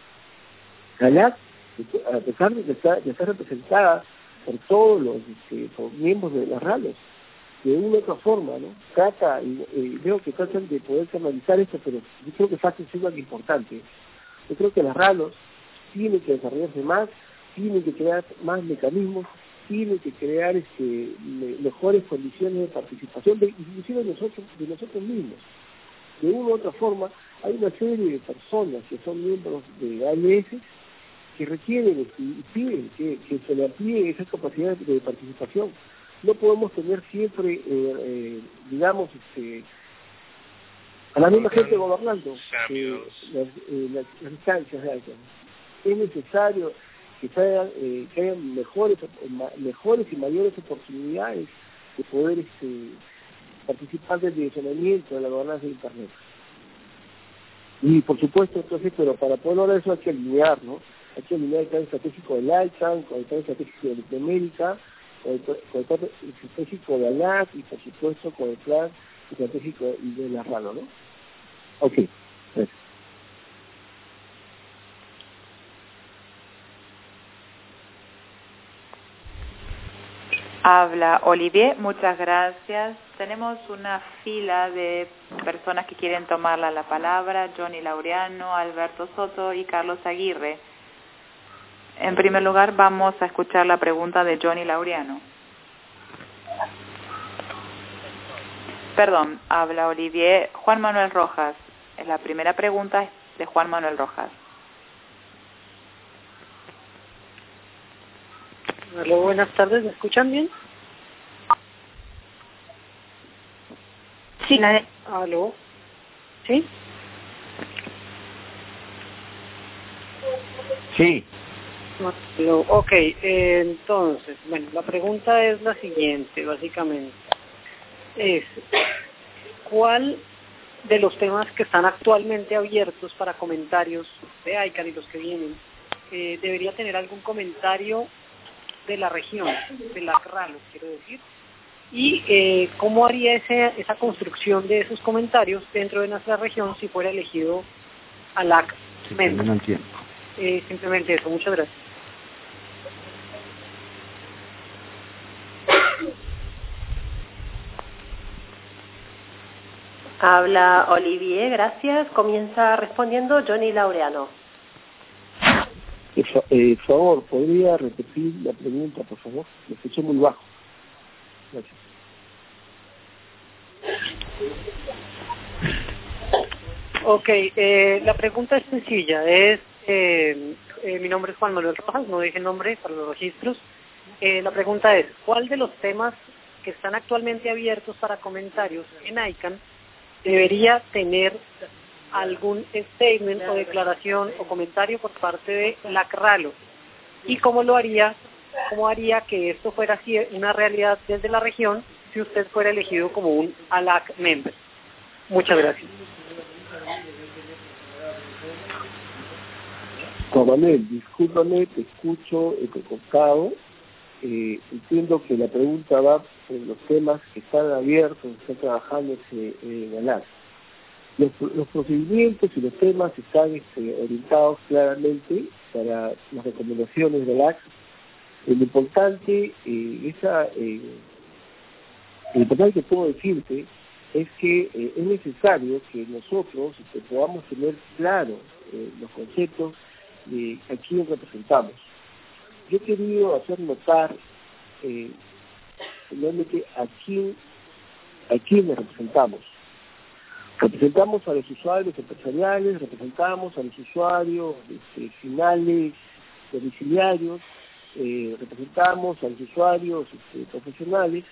La L A C, a pesar de estar, de estar representada por todos los este, por miembros de las RALOS, de una u otra forma, ¿no? Trata, y eh, veo que tratan de poder canalizar esto, pero yo creo que Fácil es algo importante. Yo creo que las RALOS tienen que desarrollarse más, tienen que crear más mecanismos, tienen que crear este, me, mejores condiciones de participación, de, inclusive de nosotros, de nosotros mismos. De una u otra forma, hay una serie de personas que son miembros de A L S que requieren y piden que, que se le amplíe esa capacidad de participación. No podemos tener siempre, eh, eh, digamos, este, a la misma gente gobernando eh, las, eh, las, las instancias de alta. Es necesario que hayan, eh, que hayan mejores, mejores y mayores oportunidades de poder este, participar del direccionamiento de la gobernanza de Internet. Y por supuesto, entonces, pero para poder lograr eso hay que alinear, ¿no? Hay que alinear el plan estratégico del ALCAN, con el plan estratégico de Latinoamérica, con el, con el plan estratégico de ALAC y por supuesto con el plan estratégico de la RALO, ¿no? Ok, gracias. Habla Olivier, muchas gracias. Tenemos una fila de personas que quieren tomar la palabra, Johnny Laureano, Alberto Soto y Carlos Aguirre. En primer lugar, vamos a escuchar la pregunta de Johnny Laureano. Perdón, habla Olivier. Juan Manuel Rojas. La primera pregunta es de Juan Manuel Rojas. Hola, buenas tardes, ¿me escuchan bien? Sí, la de... ¿Aló? ¿Sí? Sí. Aló, ok, eh, entonces, bueno, la pregunta es la siguiente, básicamente. Es, ¿cuál de los temas que están actualmente abiertos para comentarios de ICANN y los que vienen, eh, debería tener algún comentario de la región, de la RALO, quiero decir, y eh, cómo haría ese, esa construcción de esos comentarios dentro de nuestra región si fuera elegido A L A C member? No entiendo. Eh, simplemente eso, muchas gracias. Habla Olivier, gracias. Comienza respondiendo Johnny Laureano. Por eh, favor, ¿podría repetir la pregunta, por favor? Me escuché muy bajo. Gracias. Ok, eh, la pregunta es sencilla. Es, eh, eh, mi nombre es Juan Manuel Rojas, no dije nombre para los registros. Eh, la pregunta es, ¿cuál de los temas que están actualmente abiertos para comentarios en ICANN debería tener algún statement o declaración o comentario por parte de la RALO? ¿Y cómo lo haría, cómo haría que esto fuera así una realidad desde la región si usted fuera elegido como un A L A C member? Muchas gracias. Juan Manuel, discúlpame, te escucho entrecortado. Eh, entiendo que la pregunta va en los temas que están abiertos, están trabajando en A L A C. Los, los procedimientos y los temas están este, orientados claramente para las recomendaciones de A L A C. Lo importante, eh, esa, eh, lo importante que puedo decirte es que eh, es necesario que nosotros este, podamos tener claros eh, los conceptos de a quién representamos. Yo he querido hacer notar eh, realmente a quién, a quién representamos. Representamos a los usuarios empresariales, representamos a los usuarios este, finales, domiciliarios, eh, representamos a los usuarios este, profesionales.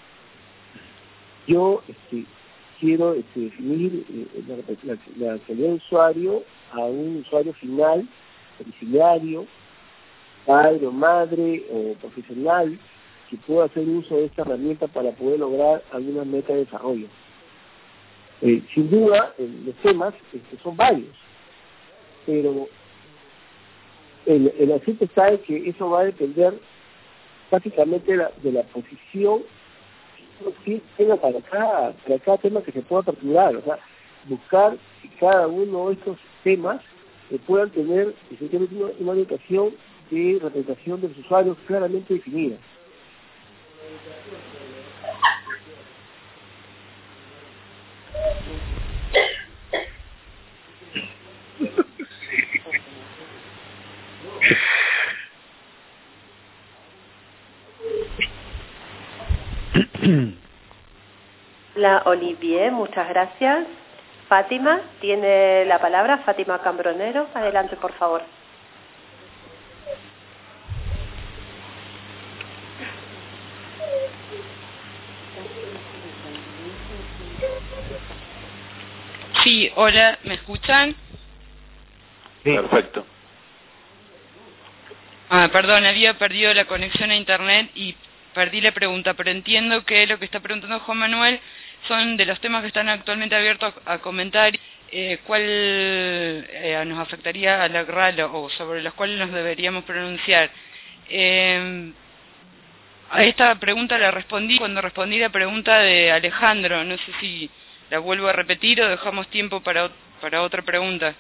Yo este, quiero este, definir eh, la, la, la calidad de usuario a un usuario final, domiciliario, padre o madre o profesional, que pueda hacer uso de esta herramienta para poder lograr alguna meta de desarrollo. Eh, sin duda, eh, los temas este, son varios, pero el, el asunto está en que eso va a depender básicamente de la, de la posición que tenga para cada, para cada tema que se pueda aperturar, o sea, buscar que cada uno de estos temas eh, puedan tener efectivamente una, una orientación de representación de los usuarios claramente definida. La Olivier, muchas gracias. Fátima, tiene la palabra. Fátima Cambronero, adelante, por favor. Sí, hola, ¿me escuchan? Sí. Perfecto. Ah, perdón, había perdido la conexión a internet y perdí la pregunta, pero entiendo que lo que está preguntando Juan Manuel son de los temas que están actualmente abiertos a comentar, eh, cuál eh, nos afectaría a la R A L o sobre los cuales nos deberíamos pronunciar. Eh, a esta pregunta la respondí cuando respondí la pregunta de Alejandro, no sé si la vuelvo a repetir o dejamos tiempo para, para otra pregunta.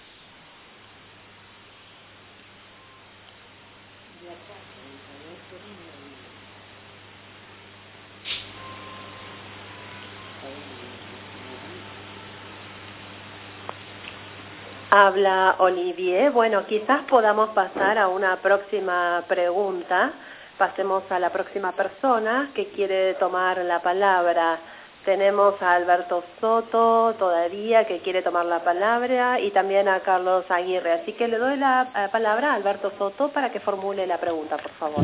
Habla Olivier. Bueno, quizás podamos pasar a una próxima pregunta. Pasemos a la próxima persona que quiere tomar la palabra. Tenemos a Alberto Soto todavía que quiere tomar la palabra y también a Carlos Aguirre. Así que le doy la palabra a Alberto Soto para que formule la pregunta, por favor.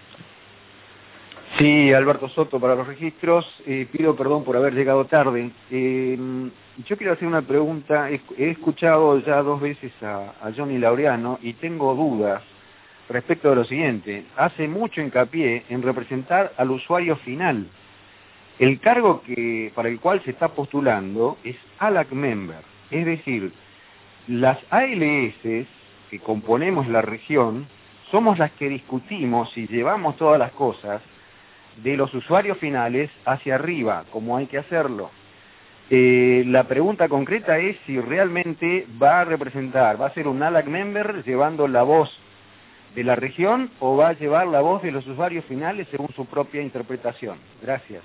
Sí, Alberto Soto para los registros. Eh, pido perdón por haber llegado tarde. Eh, yo quiero hacer una pregunta. He, he escuchado ya dos veces a, a Johnny Laureano y tengo dudas respecto de lo siguiente. Hace mucho hincapié en representar al usuario final. El cargo que para el cual se está postulando es A L A C Member, es decir, las A L S que componemos la región somos las que discutimos y llevamos todas las cosas de los usuarios finales hacia arriba, como hay que hacerlo. Eh, la pregunta concreta es si realmente va a representar, va a ser un A L A C Member llevando la voz de la región o va a llevar la voz de los usuarios finales según su propia interpretación. Gracias.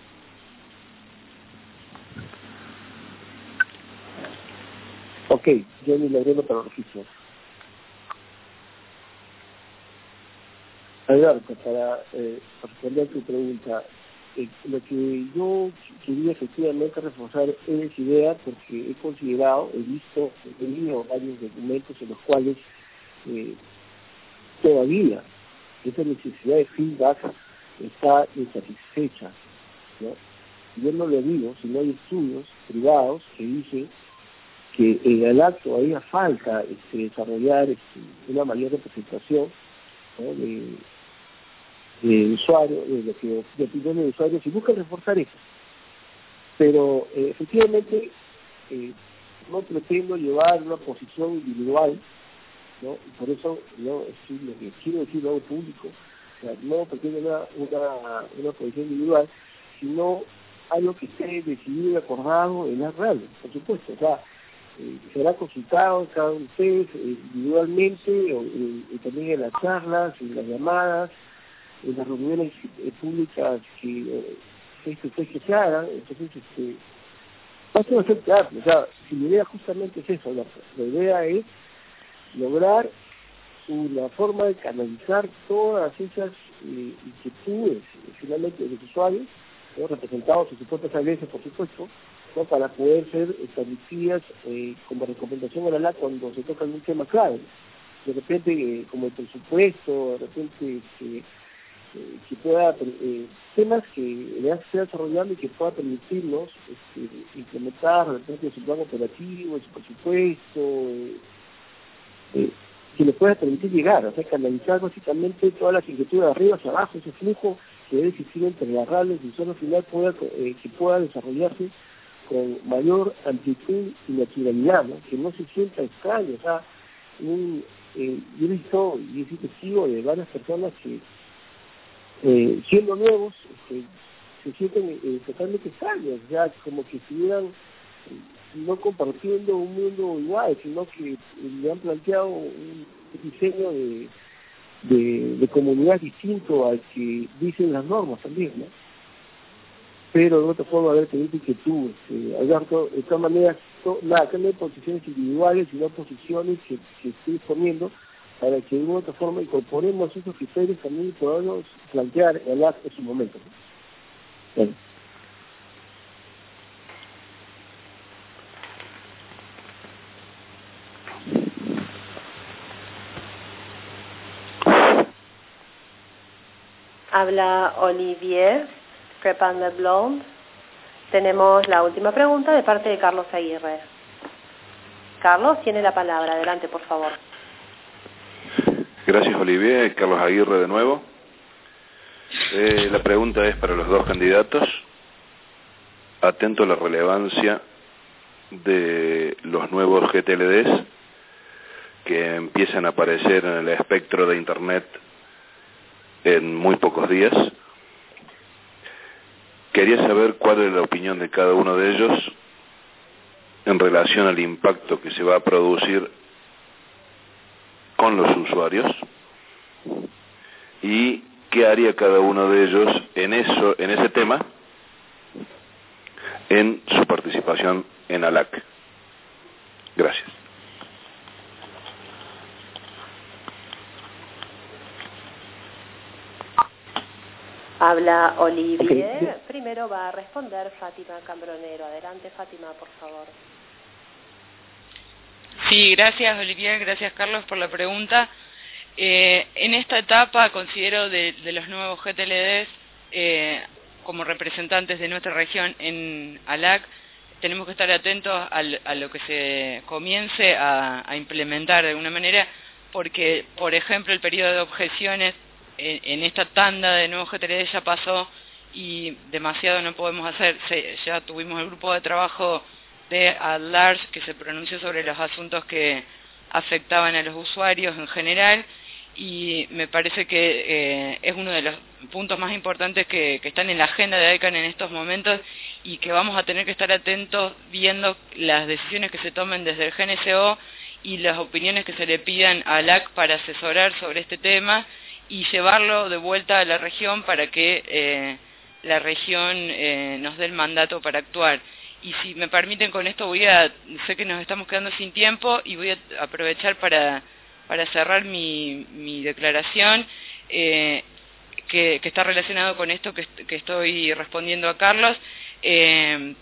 Ok, Johnny Laureano para los registros. Alberto, para eh, responder a tu pregunta, eh, lo que yo quería efectivamente reforzar es idea porque he considerado, he visto, he leído varios documentos en los cuales eh, todavía esa necesidad de feedback está insatisfecha, ¿no? Yo no lo digo, sino hay estudios privados que dicen que en el acto todavía falta este, desarrollar este, una mayor representación, ¿no? de, de usuarios, de, lo que, de opiniones de usuarios, y buscan reforzar eso. Pero eh, efectivamente eh, no pretendo llevar una posición individual, ¿no? Y por eso yo sí, lo que quiero decir a un público, o sea, no pretendo una, una, una posición individual, sino algo que esté decidido y acordado en la R A L, por supuesto. O sea, Eh, será consultado cada uno de ustedes eh, individualmente o, eh, y también en las charlas, en las llamadas, en las reuniones eh, públicas que eh, face to face que se hagan. Entonces, este, va a ser bastante amplio. O sea, si la idea justamente es eso, la, la idea es lograr una forma de canalizar todas esas eh, inquietudes eh, finalmente de los usuarios, ¿no? Representados en sus propias agencias, por supuesto, ¿no? Para poder ser establecidas eh, como recomendación a la L A C cuando se toca algún tema clave. De repente, eh, como el presupuesto, de repente este, eh, que pueda, eh, temas que ya se estén desarrollando y que pueda permitirnos este, implementar de repente su plan operativo, su presupuesto, eh, eh, que le pueda permitir llegar, o sea, canalizar básicamente todas las inquietudes de arriba hacia abajo, ese flujo que debe existir entre las R A L y el usuario final pueda, eh, que pueda desarrollarse con mayor amplitud y naturalidad, ¿no? Que no se sienta extraño. O sea, un, eh, yo he visto y he sido testigo de varias personas que, eh, siendo nuevos, este, se sienten eh, totalmente extraños, ya como que estuvieran eh, no compartiendo un mundo igual, sino que eh, le han planteado un diseño de, de, de comunidad distinto al que dicen las normas también, ¿no? Pero de otra forma haber tenido inquietud, este, Alberto, de todas maneras, to, nada, que no hay posiciones individuales, sino posiciones que, que estoy poniendo para que de otra forma incorporemos esos criterios también y podamos plantear el acto en su momento. Bueno. Habla Olivier Crepin de Blonde. Tenemos la última pregunta de parte de Carlos Aguirre. Carlos, tiene la palabra. Adelante, por favor. Gracias, Olivier. Carlos Aguirre de nuevo. Eh, la pregunta es para los dos candidatos. Atento a la relevancia de los nuevos G T L Ds que empiezan a aparecer en el espectro de Internet en muy pocos días. Quería saber cuál es la opinión de cada uno de ellos en relación al impacto que se va a producir con los usuarios y qué haría cada uno de ellos en eso, en ese tema, en su participación en A L A C. Gracias. Habla Olivier. Okay. Primero va a responder Fátima Cambronero. Adelante, Fátima, por favor. Sí, gracias, Olivier. Gracias, Carlos, por la pregunta. Eh, en esta etapa considero de, de los nuevos G T L Ds eh, como representantes de nuestra región en A L A C, tenemos que estar atentos al, a lo que se comience a, a implementar de alguna manera, porque, por ejemplo, el periodo de objeciones en, en esta tanda de nuevos G T L D ya pasó y demasiado no podemos hacer. Se, ya tuvimos el grupo de trabajo de At Large que se pronunció sobre los asuntos que afectaban a los usuarios en general, y me parece que eh, es uno de los puntos más importantes que, que están en la agenda de I C A N en estos momentos, y que vamos a tener que estar atentos viendo las decisiones que se tomen desde el G N S O y las opiniones que se le pidan a A L A C para asesorar sobre este tema y llevarlo de vuelta a la región para que eh, la región eh, nos dé el mandato para actuar. Y si me permiten, con esto voy a, sé que nos estamos quedando sin tiempo y voy a aprovechar para, para cerrar mi, mi declaración, eh, que, que está relacionado con esto que, que estoy respondiendo a Carlos. Eh,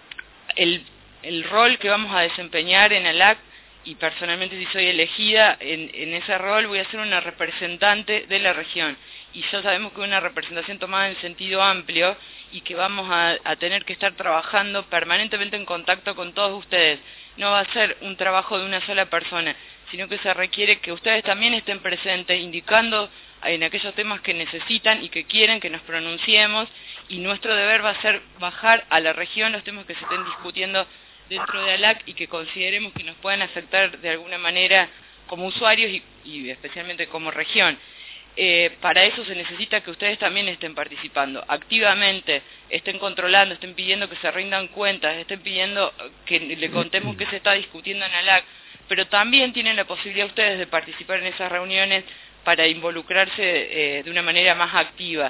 el, el rol que vamos a desempeñar en A L A C, y personalmente si soy elegida en, en ese rol, voy a ser una representante de la región, y ya sabemos que una representación tomada en sentido amplio y que vamos a, a tener que estar trabajando permanentemente en contacto con todos ustedes. No va a ser un trabajo de una sola persona, sino que se requiere que ustedes también estén presentes, indicando en aquellos temas que necesitan y que quieren que nos pronunciemos, y nuestro deber va a ser bajar a la región los temas que se estén discutiendo dentro de A L A C y que consideremos que nos pueden afectar de alguna manera como usuarios y, y especialmente como región. Eh, para eso se necesita que ustedes también estén participando activamente, estén controlando, estén pidiendo que se rindan cuentas, estén pidiendo que le contemos qué se está discutiendo en A L A C, pero también tienen la posibilidad ustedes de participar en esas reuniones para involucrarse eh, de una manera más activa.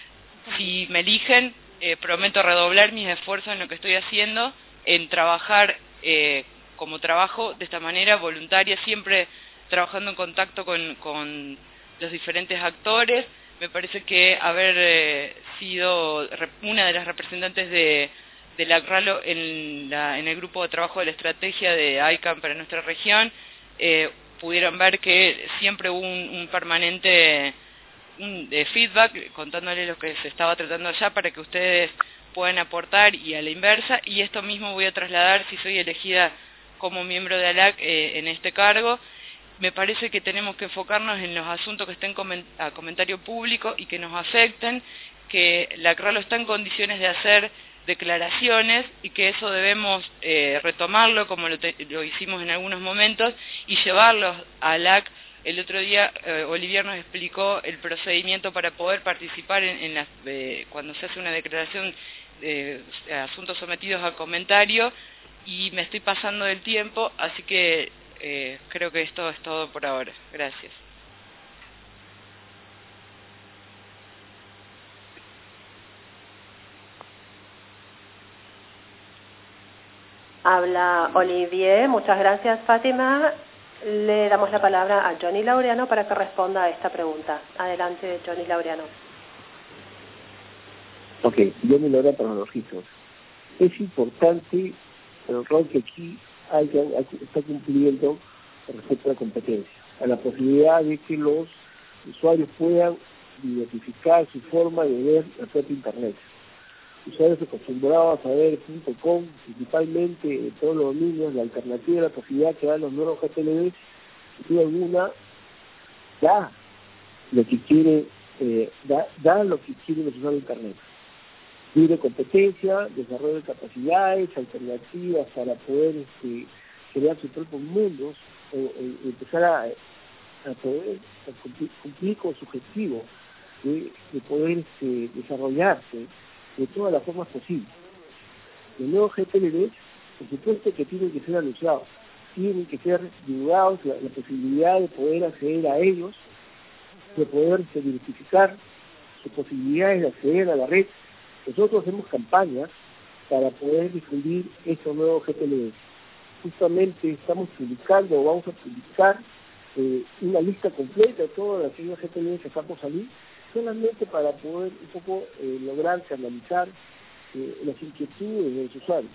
Si me eligen, eh, prometo redoblar mis esfuerzos en lo que estoy haciendo, en trabajar eh, como trabajo de esta manera voluntaria, siempre trabajando en contacto con, con los diferentes actores. Me parece que haber eh, sido una de las representantes de, de la C R A L O en, la, en el grupo de trabajo de la estrategia de I C A N para nuestra región, eh, pudieron ver que siempre hubo un, un permanente un, de feedback contándoles lo que se estaba tratando allá para que ustedes puedan aportar, y a la inversa, y esto mismo voy a trasladar si soy elegida como miembro de A L A C eh, en este cargo. Me parece que tenemos que enfocarnos en los asuntos que estén coment a comentario público y que nos afecten, que la C R A L O está en condiciones de hacer declaraciones y que eso debemos eh, retomarlo como lo, lo hicimos en algunos momentos y llevarlos a A L A C. El otro día eh, Olivier nos explicó el procedimiento para poder participar en, en las, eh, cuando se hace una declaración de eh, asuntos sometidos a comentario, y me estoy pasando del tiempo, así que eh, creo que esto es todo por ahora. Gracias. Habla Olivier. Muchas gracias, Fátima. Le damos la palabra a Johnny Laureano para que responda a esta pregunta. Adelante, Johnny Laureano. Ok, Johnny Laureano para los registros. Es importante el rol que aquí hay, está cumpliendo respecto a la competencia, a la posibilidad de que los usuarios puedan diversificar su forma de ver la propia Internet. Usuarios acostumbrados a ver punto com, principalmente en todos los dominios, la alternativa, la posibilidad que dan los nuevos G P L Ds, sin alguna, da lo que quiere, eh, da, da lo que quieren los usuarios de Internet. Libre competencia, desarrollo de capacidades, alternativas para poder este, crear sus propios mundos, o, o empezar a, a poder a cumplir, cumplir con su objetivo de, de poder este, desarrollarse de todas las formas posibles. Los nuevos G P L Ds, por supuesto que tienen que ser anunciados, tienen que ser divulgados, la, la posibilidad de poder acceder a ellos, de poder este, verificar sus posibilidades de acceder a la red. Nosotros hacemos campañas para poder difundir estos nuevos G P L Ds. Justamente estamos publicando, vamos a publicar eh, una lista completa de todas las G P L Ds que están por salir, solamente para poder un poco eh, lograr canalizar eh, las inquietudes de los usuarios.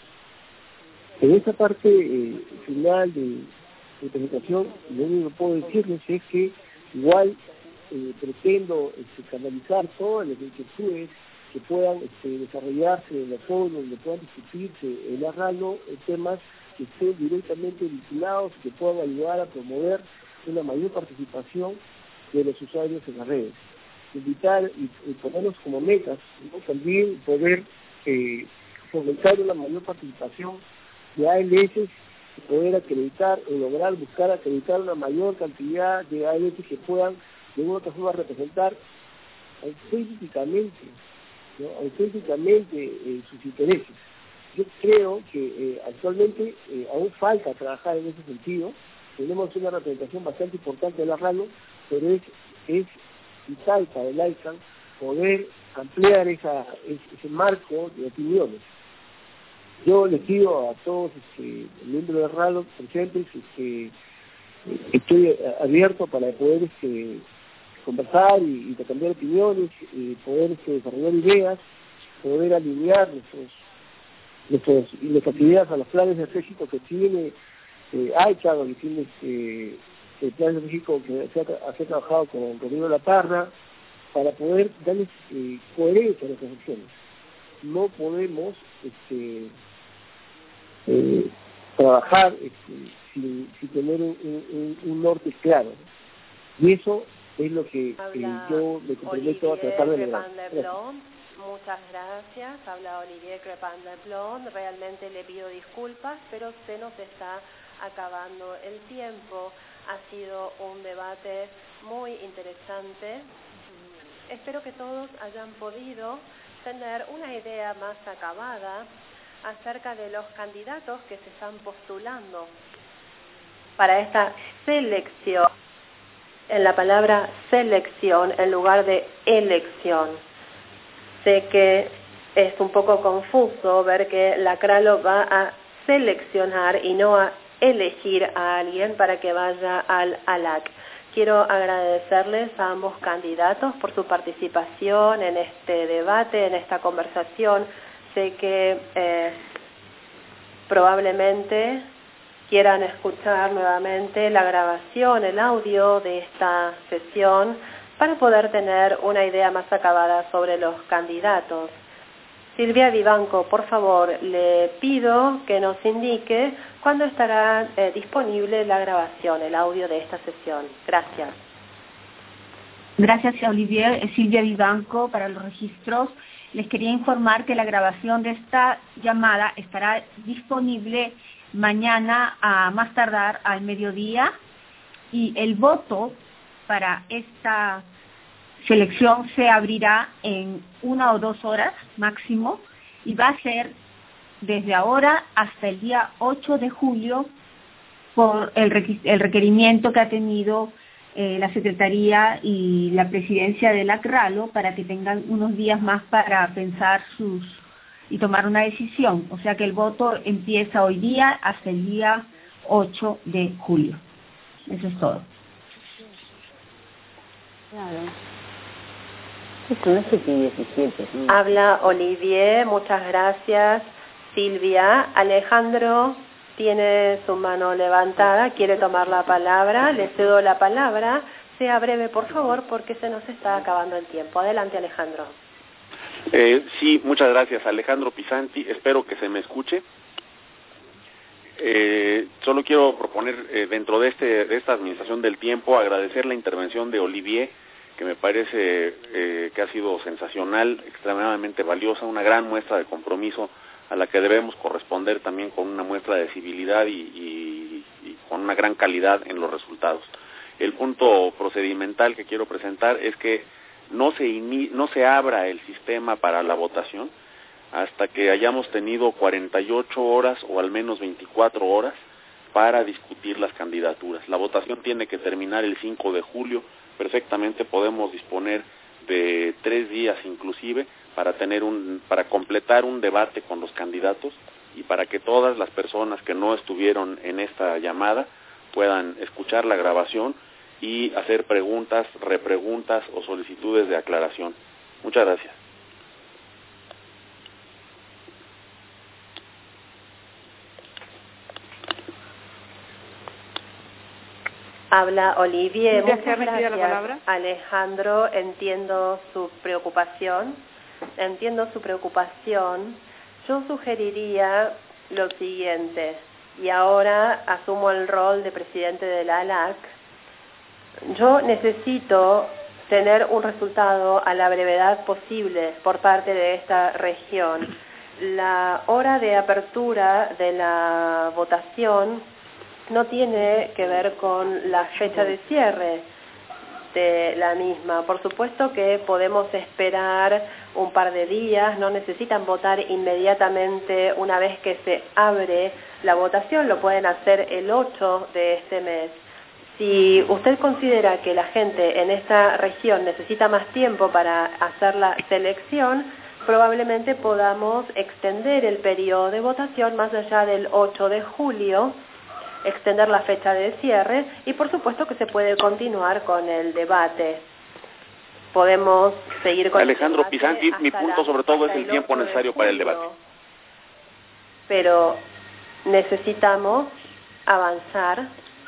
En esta parte eh, final de, de presentación, lo único que puedo decirles es que igual eh, pretendo este, canalizar todas las inquietudes que puedan este, desarrollarse en los foros, donde puedan discutirse en la radio, temas que estén directamente vinculados y que puedan ayudar a promover una mayor participación de los usuarios en las redes. Invitar y, y ponernos como metas, ¿no? También poder eh, fomentar una mayor participación de A L S y poder acreditar o lograr buscar acreditar una mayor cantidad de A L S que puedan de una u otra forma representar auténticamente, ¿no? auténticamente eh, sus intereses. Yo creo que eh, actualmente eh, aún falta trabajar en ese sentido. Tenemos una representación bastante importante de la radio, pero es, es vital para el ICANN poder ampliar esa, ese marco de opiniones. Yo les pido a todos este, miembros de RALO presentes que este, estoy abierto para poder este, conversar y, y cambiar opiniones, y poder este, desarrollar ideas, poder alinear nuestros, nuestros, nuestras ideas a los planes estratégicos que tiene eh, ICANN, que tiene este, el plan estratégico que se ha, se ha trabajado con Rodrigo La Parra, para poder darles eh, coherencia a nuestras acciones. No podemos este, eh, trabajar este, sin, sin tener un, un, un norte claro. Y eso es lo que eh, yo me comprometo a tratar de lograr. Muchas gracias. Habla Olivier Crepin de Blond. Realmente le pido disculpas, pero se nos está acabando el tiempo. Ha sido un debate muy interesante. Espero que todos hayan podido tener una idea más acabada acerca de los candidatos que se están postulando para esta selección. En la palabra selección en lugar de elección. Sé que es un poco confuso ver que la CRALO va a seleccionar y no a elegir a alguien para que vaya al ALAC. Quiero agradecerles a ambos candidatos por su participación en este debate, en esta conversación. Sé que eh, probablemente quieran escuchar nuevamente la grabación, el audio de esta sesión para poder tener una idea más acabada sobre los candidatos. Silvia Vivanco, por favor, le pido que nos indique cuándo estará eh, disponible la grabación, el audio de esta sesión. Gracias. Gracias, Olivier. Silvia Vivanco, para los registros. Les quería informar que la grabación de esta llamada estará disponible mañana a más tardar al mediodía y el voto para esta selección se abrirá en una o dos horas máximo y va a ser desde ahora hasta el día ocho de julio por el, el requerimiento que ha tenido eh, la Secretaría y la Presidencia de la CRALO para que tengan unos días más para pensar sus y tomar una decisión. O sea que el voto empieza hoy día hasta el día ocho de julio. Eso es todo. Claro. Habla Olivier, muchas gracias. Silvia, Alejandro tiene su mano levantada, quiere tomar la palabra, le cedo la palabra. sea breve, por favor, porque se nos está acabando el tiempo. Adelante, Alejandro. Eh, sí, muchas gracias, Alejandro Pisanti. Espero que se me escuche. Eh, solo quiero proponer, eh, dentro de, este, de esta administración del tiempo, agradecer la intervención de Olivier, que me parece eh, que ha sido sensacional, extremadamente valiosa, una gran muestra de compromiso a la que debemos corresponder también con una muestra de civilidad y, y, y con una gran calidad en los resultados. El punto procedimental que quiero presentar es que no se, ini, no se abra el sistema para la votación hasta que hayamos tenido cuarenta y ocho horas o al menos veinticuatro horas para discutir las candidaturas. La votación tiene que terminar el cinco de julio, perfectamente podemos disponer de tres días inclusive para tener un, para completar un debate con los candidatos y para que todas las personas que no estuvieron en esta llamada puedan escuchar la grabación y hacer preguntas, repreguntas o solicitudes de aclaración. Muchas gracias. Habla Olivier. Muchas gracias, la palabra. Alejandro. Entiendo su preocupación. Entiendo su preocupación. Yo sugeriría lo siguiente, y ahora asumo el rol de presidente de la A L A C. Yo necesito tener un resultado a la brevedad posible por parte de esta región. La hora de apertura de la votación no tiene que ver con la fecha de cierre de la misma. Por supuesto que podemos esperar un par de días, no necesitan votar inmediatamente una vez que se abre la votación, lo pueden hacer el ocho de este mes. Si usted considera que la gente en esta región necesita más tiempo para hacer la selección, probablemente podamos extender el periodo de votación más allá del ocho de julio, extender la fecha de cierre y por supuesto que se puede continuar con el debate. Podemos seguir con Alejandro el Pisanti, mi punto sobre todo es el tiempo necesario para el debate. Pero necesitamos avanzar.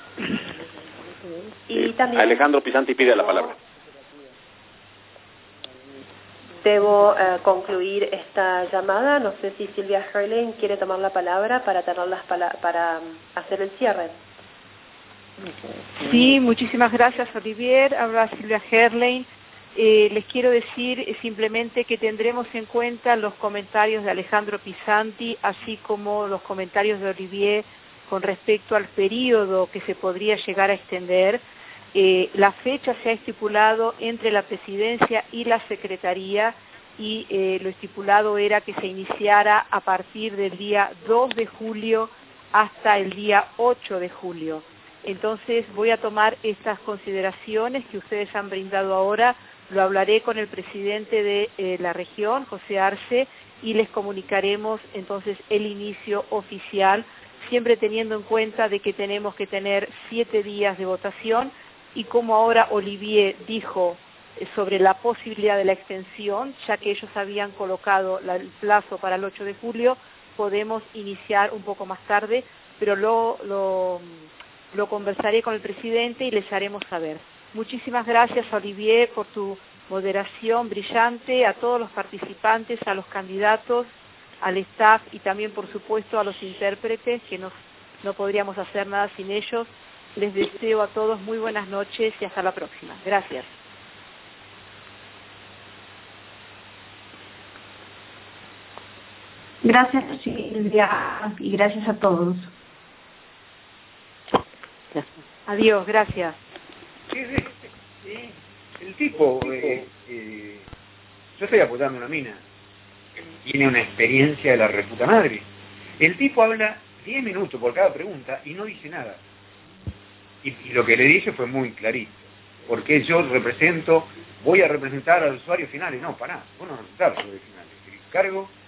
Y sí. también Alejandro Pisanti pide la palabra. Debo eh, concluir esta llamada. No sé si Silvia Herlein quiere tomar la palabra para tener las pala para um, hacer el cierre. Sí, muchísimas gracias, Olivier. Habla Silvia Herlein. Eh, les quiero decir eh, simplemente que tendremos en cuenta los comentarios de Alejandro Pisanti, así como los comentarios de Olivier con respecto al periodo que se podría llegar a extender. Eh, la fecha se ha estipulado entre la Presidencia y la Secretaría y eh, lo estipulado era que se iniciara a partir del día dos de julio hasta el día ocho de julio. Entonces voy a tomar estas consideraciones que ustedes han brindado ahora, lo hablaré con el presidente de eh, la región, José Arce, y les comunicaremos entonces el inicio oficial, siempre teniendo en cuenta de que tenemos que tener siete días de votación. Y como ahora Olivier dijo sobre la posibilidad de la extensión, ya que ellos habían colocado la, el plazo para el ocho de julio, podemos iniciar un poco más tarde, pero lo, lo, lo conversaré con el presidente y les haremos saber. Muchísimas gracias, Olivier, por tu moderación brillante, a todos los participantes, a los candidatos, al staff y también, por supuesto, a los intérpretes, que nos, no podríamos hacer nada sin ellos. Les deseo a todos muy buenas noches y hasta la próxima. Gracias. Gracias, Silvia, y gracias a todos. Adiós, gracias. Sí, sí, sí. El tipo, eh, eh, yo estoy apoyando una mina, tiene una experiencia de la reputa madre. El tipo habla diez minutos por cada pregunta y no dice nada. Y, y lo que le dije fue muy clarito, porque yo represento, voy a representar a los usuarios finales. No, pará, vos no representás a los usuarios finales. El cargo